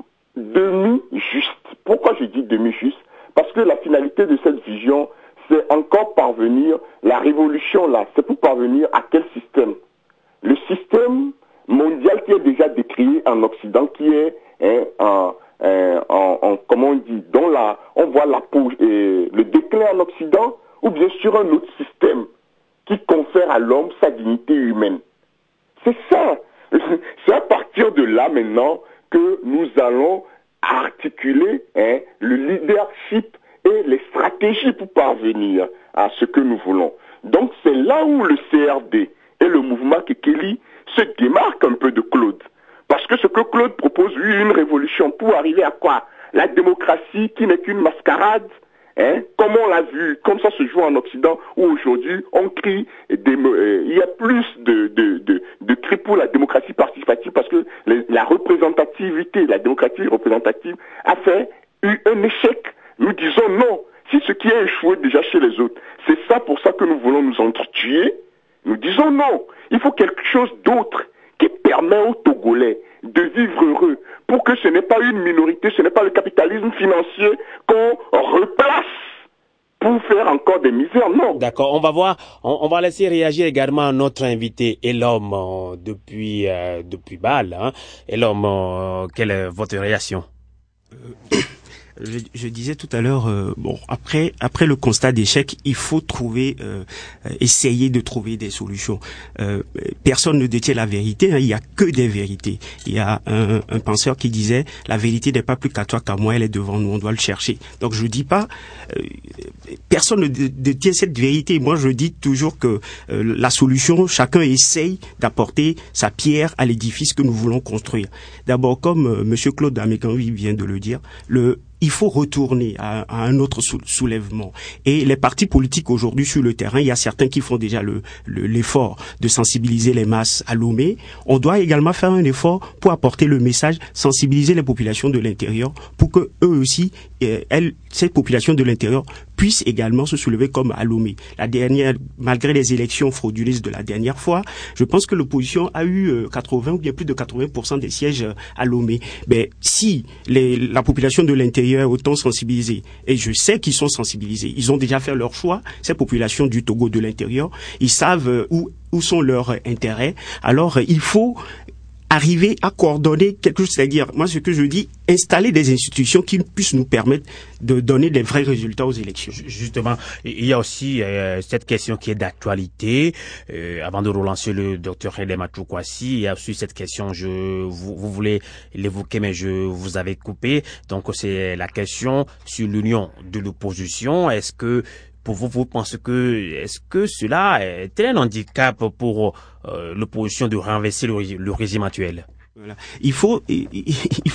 demi-juste. Pourquoi je dis demi-juste? Parce que la finalité de cette vision, c'est encore parvenir, la révolution là, c'est pour parvenir à quel système? Le système mondial qui est déjà décrié en Occident, qui est hein, en, en, en, comment on dit, dont la, on voit la, euh, le déclin en Occident, ou bien sur un autre système qui confère à l'homme sa dignité humaine. C'est ça. C'est à partir de là maintenant que nous allons articuler hein, le leadership et les stratégies pour parvenir à ce que nous voulons. Donc c'est là où le C R D et le mouvement Kekeli se démarquent un peu de Claude. Parce que ce que Claude propose, lui, une révolution pour arriver à quoi? La démocratie qui n'est qu'une mascarade, hein, comme on l'a vu, comme ça se joue en Occident, où aujourd'hui on crie, des, euh, il y a plus de, de, de, de cris pour la démocratie participative parce que les, la représentativité, la démocratie représentative a fait eu un échec. Nous disons non. Si ce qui a échoué déjà chez les autres, c'est ça pour ça que nous voulons nous entretuer, nous disons non. Il faut quelque chose d'autre qui permet aux Togolais de vivre heureux, pour que ce n'est pas une minorité, ce n'est pas le capitalisme financier qu'on replace pour faire encore des misères, non. D'accord, on va voir, on, on va laisser réagir également notre invité, Elom, euh, depuis euh, depuis Bâle. Hein. Elom, euh, quelle est votre réaction? euh... Je, je disais tout à l'heure, euh, bon, après après le constat d'échec, il faut trouver, euh, essayer de trouver des solutions. Euh, personne ne détient la vérité, hein, il y a que des vérités. Il y a un, un penseur qui disait, la vérité n'est pas plus qu'à toi qu'à moi, elle est devant nous, on doit le chercher. Donc je dis pas, euh, personne ne détient cette vérité. Moi je dis toujours que euh, la solution, chacun essaye d'apporter sa pierre à l'édifice que nous voulons construire. D'abord, comme euh, Monsieur Claude Amegami vient de le dire, le il faut retourner à, à un autre soulèvement. Et les partis politiques aujourd'hui sur le terrain, il y a certains qui font déjà le, le, l'effort de sensibiliser les masses à Lomé. On doit également faire un effort pour apporter le message, sensibiliser les populations de l'intérieur, pour que eux aussi, euh, elles, cette population de l'intérieur, puissent également se soulever comme à Lomé. La dernière, malgré les élections frauduleuses de la dernière fois, je pense que l'opposition a eu euh, quatre-vingts ou bien plus de quatre-vingts pour cent des sièges euh, à Lomé. Mais si les, la population de l'intérieur est autant sensibilisée, et je sais qu'ils sont sensibilisés, ils ont déjà fait leur choix, ces populations du Togo de l'intérieur, ils savent euh, où, où sont leurs intérêts, alors euh, il faut arriver à coordonner quelque chose, c'est-à-dire, moi ce que je dis, installer des institutions qui puissent nous permettre de donner des vrais résultats aux élections. Justement, il y a aussi euh, cette question qui est d'actualité. Euh, avant de relancer le docteur Edem Kwasi, il y a aussi cette question, je vous, vous voulez l'évoquer, mais je vous avais coupé. Donc c'est la question sur l'union de l'opposition. Est-ce que pour vous, vous pensez que est-ce que cela est un handicap pour euh, l'opposition de renverser le, le régime actuel? Voilà. Il faut, il faut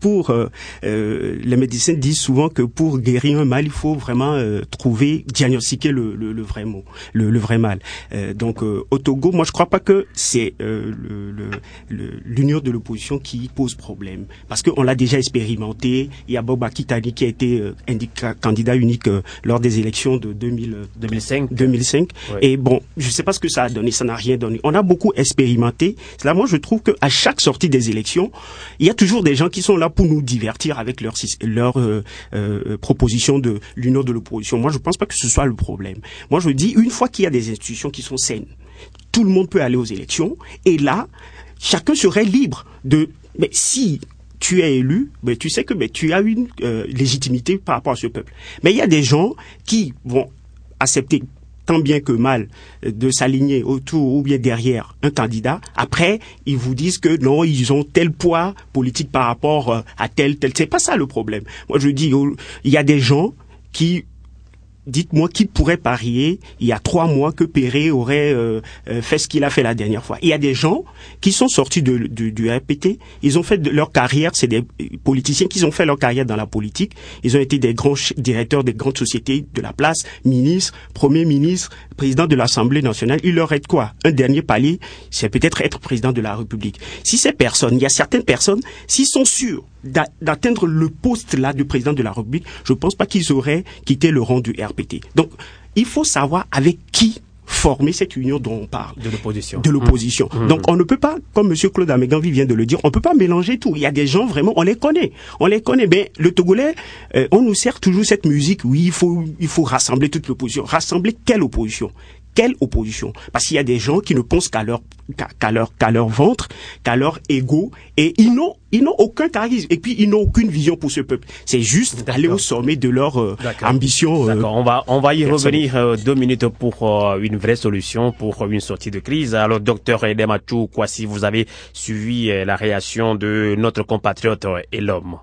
pour euh, euh, les médecins disent souvent que pour guérir un mal, il faut vraiment euh, trouver, diagnostiquer le, le, le vrai mot, le, le vrai mal. Euh, donc euh, au Togo, moi je crois pas que c'est euh, le, le, le, l'union de l'opposition qui pose problème, parce qu'on l'a déjà expérimenté. Il y a Boba Kitani qui a été euh, indiqué, candidat unique euh, lors des élections de deux mille, deux mille cinq. deux mille cinq. Ouais. Et bon, je sais pas ce que ça a donné, ça n'a rien donné. On a beaucoup expérimenté. Là, moi je trouve que à chaque sortie des élections, il y a toujours des gens qui sont là pour nous divertir avec leur leur euh, euh, proposition de l'union de l'opposition. Moi, je pense pas que ce soit le problème. Moi, je dis une fois qu'il y a des institutions qui sont saines, tout le monde peut aller aux élections, et là, chacun serait libre de. Mais si tu es élu, mais tu sais que mais tu as une euh, légitimité par rapport à ce peuple. Mais il y a des gens qui vont accepter tant bien que mal de s'aligner autour ou bien derrière un candidat. Après, ils vous disent que non, ils ont tel poids politique par rapport à tel, tel. C'est pas ça le problème. Moi, je dis, il y a des gens qui, dites-moi, qui pourrait parier il y a trois mois que Péré aurait euh, fait ce qu'il a fait la dernière fois. Il y a des gens qui sont sortis de, de, du R P T, ils ont fait de leur carrière, c'est des politiciens qui ont fait leur carrière dans la politique, ils ont été des grands directeurs des grandes sociétés de la place, ministres, premiers ministres, président de l'Assemblée nationale. Il leur reste quoi? Un dernier palier, c'est peut-être être président de la République. Si ces personnes, il y a certaines personnes, s'ils sont sûrs d'atteindre le poste là de président de la République, je pense pas qu'ils auraient quitté le rang du R P T. Donc, il faut savoir avec qui former cette union dont on parle. De l'opposition. De l'opposition. Mmh. Donc, on ne peut pas, comme Monsieur Claude Améganvi vient de le dire, on ne peut pas mélanger tout. Il y a des gens, vraiment, on les connaît. On les connaît. Mais le Togolais, euh, on nous sert toujours cette musique. Oui, il faut, il faut rassembler toute l'opposition. Rassembler quelle opposition? Quelle opposition? Parce qu'il y a des gens qui ne pensent qu'à leur, qu'à leur, qu'à leur ventre, qu'à leur ego, et ils n'ont, ils n'ont aucun charisme, et puis ils n'ont aucune vision pour ce peuple. C'est juste d'aller au sommet de leur euh, ambition. Euh, D'accord. On va, on va y revenir euh, deux minutes pour euh, une vraie solution, pour une sortie de crise. Alors, docteur Edematou Kwasi, vous avez suivi euh, la réaction de notre compatriote euh, et l'homme.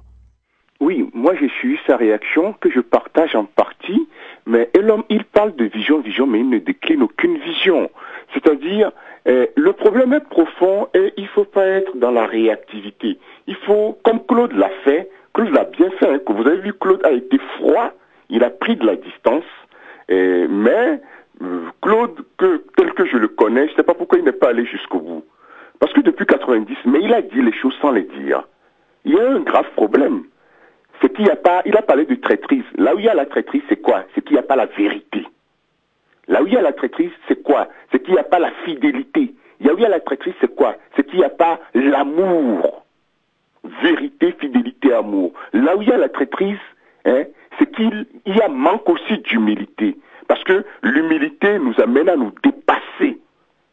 Oui, moi j'ai suivi sa réaction que je partage en partie, mais l'homme il parle de vision, vision, mais il ne décline aucune vision. C'est-à-dire, euh, le problème est profond et il ne faut pas être dans la réactivité. Il faut, comme Claude l'a fait, Claude l'a bien fait, hein, que vous avez vu, Claude a été froid, il a pris de la distance, euh, mais euh, Claude, que, tel que je le connais, je ne sais pas pourquoi il n'est pas allé jusqu'au bout. Parce que depuis quatre-vingt-dix, mais il a dit les choses sans les dire. Il y a un grave problème. C'est qu'il n'y a pas, il a parlé de traîtrise. Là où il y a la traîtrise, c'est quoi? C'est qu'il n'y a pas la vérité. Là où il y a la traîtrise, c'est quoi? C'est qu'il n'y a pas la fidélité. Là où il y a la traîtrise, c'est quoi? C'est qu'il n'y a pas l'amour. Vérité, fidélité, amour. Là où il y a la traîtrise, hein, c'est qu'il y a manque aussi d'humilité. Parce que l'humilité nous amène à nous dépasser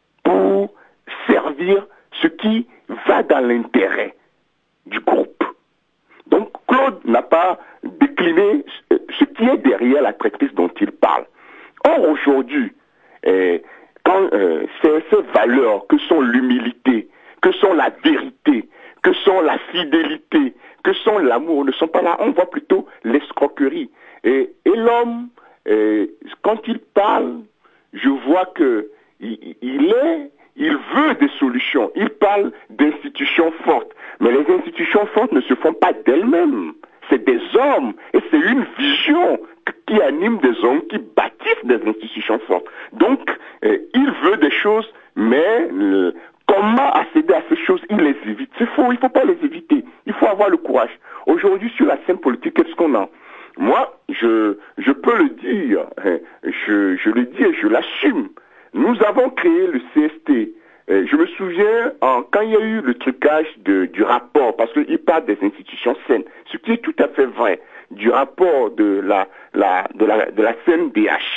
pour servir ce qui va dans l'intérêt du groupe. Donc, Claude n'a pas décliné ce qui est derrière la traîtrise dont il parle. Or, aujourd'hui, eh, quand euh, ces, ces valeurs que sont l'humilité, que sont la vérité, que sont la fidélité, que sont l'amour ne sont pas là, on voit plutôt l'escroquerie. Et, et l'homme, eh, quand il parle, je vois que il, il est... Il veut des solutions. Il parle d'institutions fortes. Mais les institutions fortes ne se font pas d'elles-mêmes. C'est des hommes. Et c'est une vision qui anime des hommes qui bâtissent des institutions fortes. Donc, euh, il veut des choses, mais euh, comment accéder à ces choses? Il les évite. C'est faux. Il ne faut pas les éviter. Il faut avoir le courage. Aujourd'hui, sur la scène politique, qu'est-ce qu'on a? Moi, je, je peux le dire. Hein, je, je le dis et je l'assume. Nous avons créé le C S T. Euh, je me souviens en, quand il y a eu le trucage de, du rapport, parce qu'il parle des institutions saines, ce qui est tout à fait vrai, du rapport de la, la, de la, de la C N D H.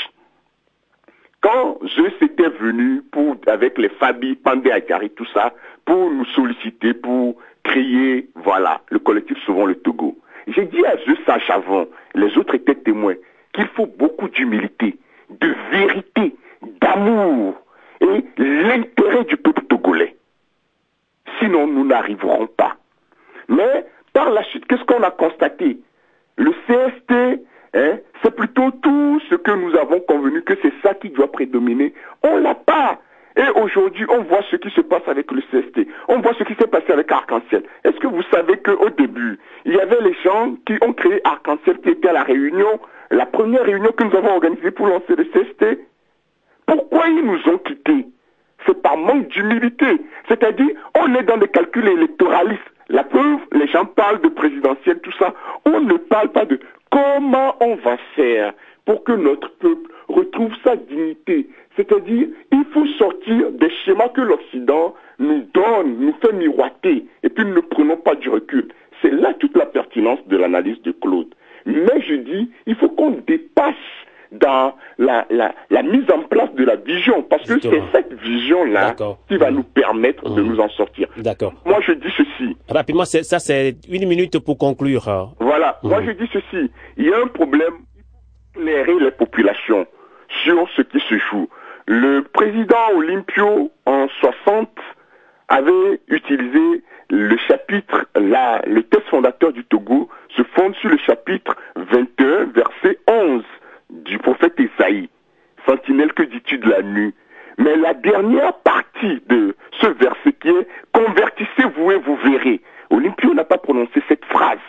Quand eux s'étaient venus pour, avec les Fabi, Pandé Adjari, tout ça, pour nous solliciter, pour créer, voilà, le collectif Sauvons le Togo. J'ai dit à eux, sages avant, les autres étaient témoins, qu'il faut beaucoup d'humilité, de vérité, d'amour et l'intérêt du peuple togolais. Sinon, nous n'arriverons pas. Mais, par la suite, qu'est-ce qu'on a constaté? Le C S T, hein, c'est plutôt tout ce que nous avons convenu que c'est ça qui doit prédominer. On l'a pas. Et aujourd'hui, on voit ce qui se passe avec le C S T. On voit ce qui s'est passé avec Arc-en-Ciel. Est-ce que vous savez qu'au début, il y avait les gens qui ont créé Arc-en-Ciel qui étaient à la réunion, la première réunion que nous avons organisée pour lancer le C S T? Pourquoi ils nous ont quittés? C'est par manque d'humilité. C'est-à-dire, on est dans des calculs électoralistes. La preuve, les gens parlent de présidentiel, tout ça. On ne parle pas de comment on va faire pour que notre peuple retrouve sa dignité. C'est-à-dire, il faut sortir des schémas que l'Occident nous donne, nous fait miroiter, et puis nous ne prenons pas du recul. C'est là toute la pertinence de l'analyse de Claude. Mais je dis, il faut qu'on dépasse dans la, la, la mise en place de la vision, parce que c'est cette vision-là qui va mmh. nous permettre mmh. de nous en sortir. D'accord. Moi, je dis ceci. Rapidement, ça, c'est une minute pour conclure. Voilà. Mmh. Moi, je dis ceci. Il y a un problème, éclairer les populations sur ce qui se joue. Le président Olympio, en soixante, avait utilisé le chapitre, là, le texte fondateur du Togo se fonde sur le chapitre vingt et un, verset onze. Du prophète Esaïe, sentinelle, que dis-tu de la nuit? Mais la dernière partie de ce verset qui est convertissez-vous et vous verrez. Olympio n'a pas prononcé cette phrase.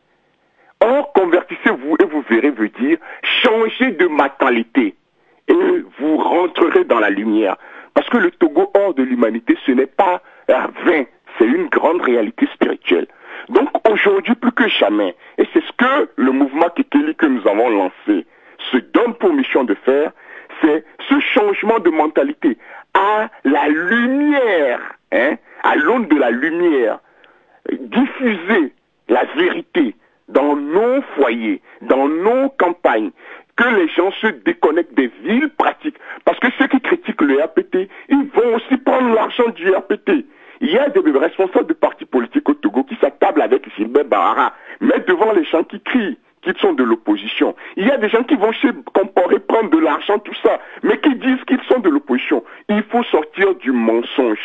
Or, convertissez-vous et vous verrez veut dire changez de mentalité et vous rentrerez dans la lumière. Parce que le Togo hors de l'humanité, ce n'est pas vain, c'est une grande réalité spirituelle. Donc aujourd'hui plus que jamais, et c'est ce que le mouvement Kekeli que nous avons lancé se donne pour mission de faire, c'est ce changement de mentalité à la lumière, hein, à l'aune de la lumière, diffuser la vérité dans nos foyers, dans nos campagnes, que les gens se déconnectent des villes pratiques. Parce que ceux qui critiquent le R P T, ils vont aussi prendre l'argent du R P T. Il y a des responsables de partis politiques au Togo qui s'attablent avec Gilbert Bahara, mais devant les gens qui crient qu'ils sont de l'opposition. Il y a des gens qui vont chez Compaoré prendre de l'argent, tout ça, mais qui disent qu'ils sont de l'opposition. Il faut sortir du mensonge.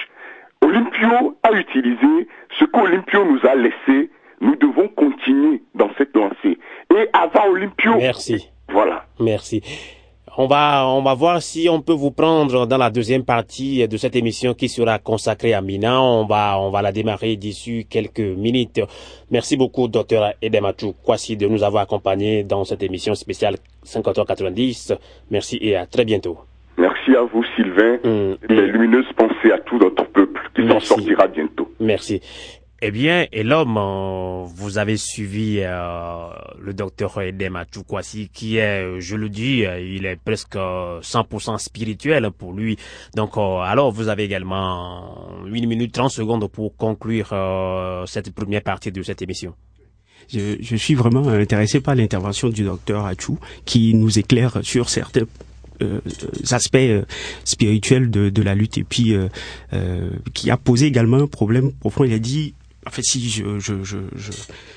Olympio a utilisé ce qu'Olympio nous a laissé. Nous devons continuer dans cette lancée. Et avant Olympio... Merci. Voilà. Merci. On va, on va voir si on peut vous prendre dans la deuxième partie de cette émission qui sera consacrée à Mina. On va, on va la démarrer d'ici quelques minutes. Merci beaucoup, docteur Edematou Kwasi, de nous avoir accompagnés dans cette émission spéciale cinquante heures quatre-vingt-dix. Merci et à très bientôt. Merci à vous, Sylvain. Mmh. Les lumineuses pensées à tout notre peuple qui s'en sortira bientôt. Merci. Eh bien, et l'homme, euh, vous avez suivi euh, le docteur Edematou Kwasi, qui est, je le dis, il est presque cent pour cent spirituel pour lui. Donc, euh, alors, vous avez également une minute trente secondes pour conclure euh, cette première partie de cette émission. Je, je suis vraiment intéressé par l'intervention du docteur Achou, qui nous éclaire sur certains Euh, aspects euh, spirituels de, de la lutte, et puis euh, euh, qui a posé également un problème profond. Il a dit, en fait, si je je je je,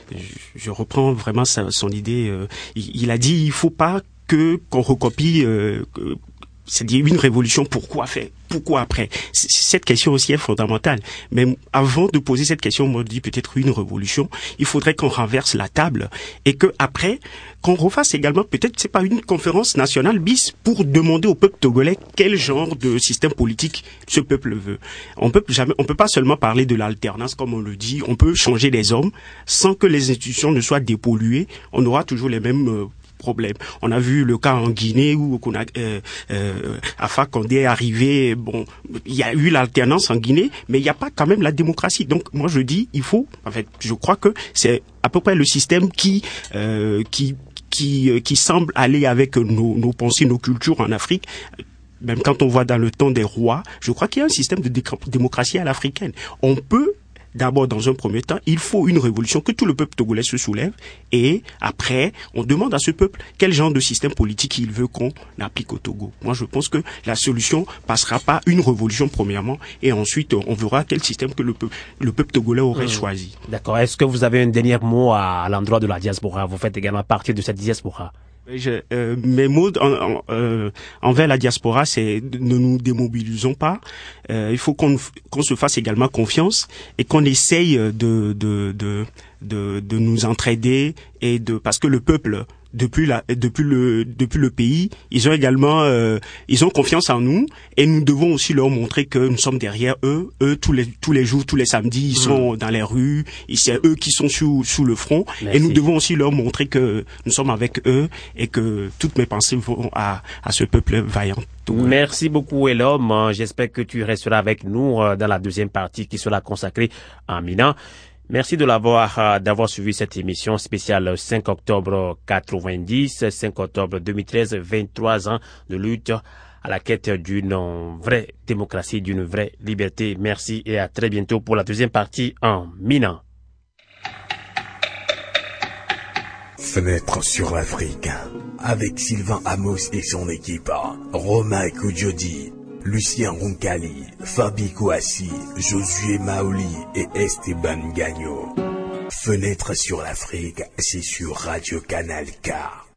je reprends vraiment sa, son idée, euh, il, il a dit, il faut pas que qu'on recopie euh, que, c'est-à-dire une révolution, pourquoi faire? Pourquoi après? Cette question aussi est fondamentale. Mais avant de poser cette question, moi je dis peut-être une révolution, il faudrait qu'on renverse la table et que après qu'on refasse également peut-être c'est pas une conférence nationale bis pour demander au peuple togolais quel genre de système politique ce peuple veut. On peut jamais, on peut pas seulement parler de l'alternance comme on le dit. On peut changer les hommes sans que les institutions ne soient dépolluées. On aura toujours les mêmes euh, problème. On a vu le cas en Guinée où on a, euh, euh, Alpha Condé est arrivé. Bon, il y a eu l'alternance en Guinée, mais il n'y a pas quand même la démocratie. Donc moi je dis, il faut. En fait, je crois que c'est à peu près le système qui euh, qui qui qui semble aller avec nos, nos pensées, nos cultures en Afrique. Même quand on voit dans le temps des rois, je crois qu'il y a un système de démocratie à l'africaine. On peut d'abord, dans un premier temps, il faut une révolution, que tout le peuple togolais se soulève, et après, on demande à ce peuple quel genre de système politique il veut qu'on applique au Togo. Moi, je pense que la solution passera par une révolution, premièrement, et ensuite, on verra quel système que le peuple, le peuple togolais aurait mmh. choisi. D'accord. Est-ce que vous avez un dernier mot à, à l'endroit de la diaspora? Vous faites également partie de cette diaspora. Je, euh, mes mots en, en, euh, envers la diaspora, c'est ne nous démobilisons pas. Euh, il faut qu'on qu'on se fasse également confiance et qu'on essaye de de de de, de nous entraider et de parce que le peuple depuis la depuis le depuis le pays, ils ont également euh, ils ont confiance en nous et nous devons aussi leur montrer que nous sommes derrière eux. Eux tous les tous les jours, tous les samedis, ils mmh. sont dans les rues, et c'est eux qui sont sous sous le front. Merci. Et nous devons aussi leur montrer que nous sommes avec eux et que toutes mes pensées vont à à ce peuple vaillant. Merci beaucoup, Elom. J'espère que tu resteras avec nous dans la deuxième partie qui sera consacrée à Mina. Merci de l'avoir, d'avoir suivi cette émission spéciale cinq octobre quatre-vingt-dix, cinq octobre deux mille treize, vingt-trois ans de lutte à la quête d'une vraie démocratie, d'une vraie liberté. Merci et à très bientôt pour la deuxième partie en Mina. Fenêtre sur l'Afrique, avec Sylvain Amos et son équipe, Romain Koudjodi, Lucien Roncalli, Fabi Kouassi, Josué Maoli et Esteban Gagno. Fenêtre sur l'Afrique, c'est sur Radio Canal K.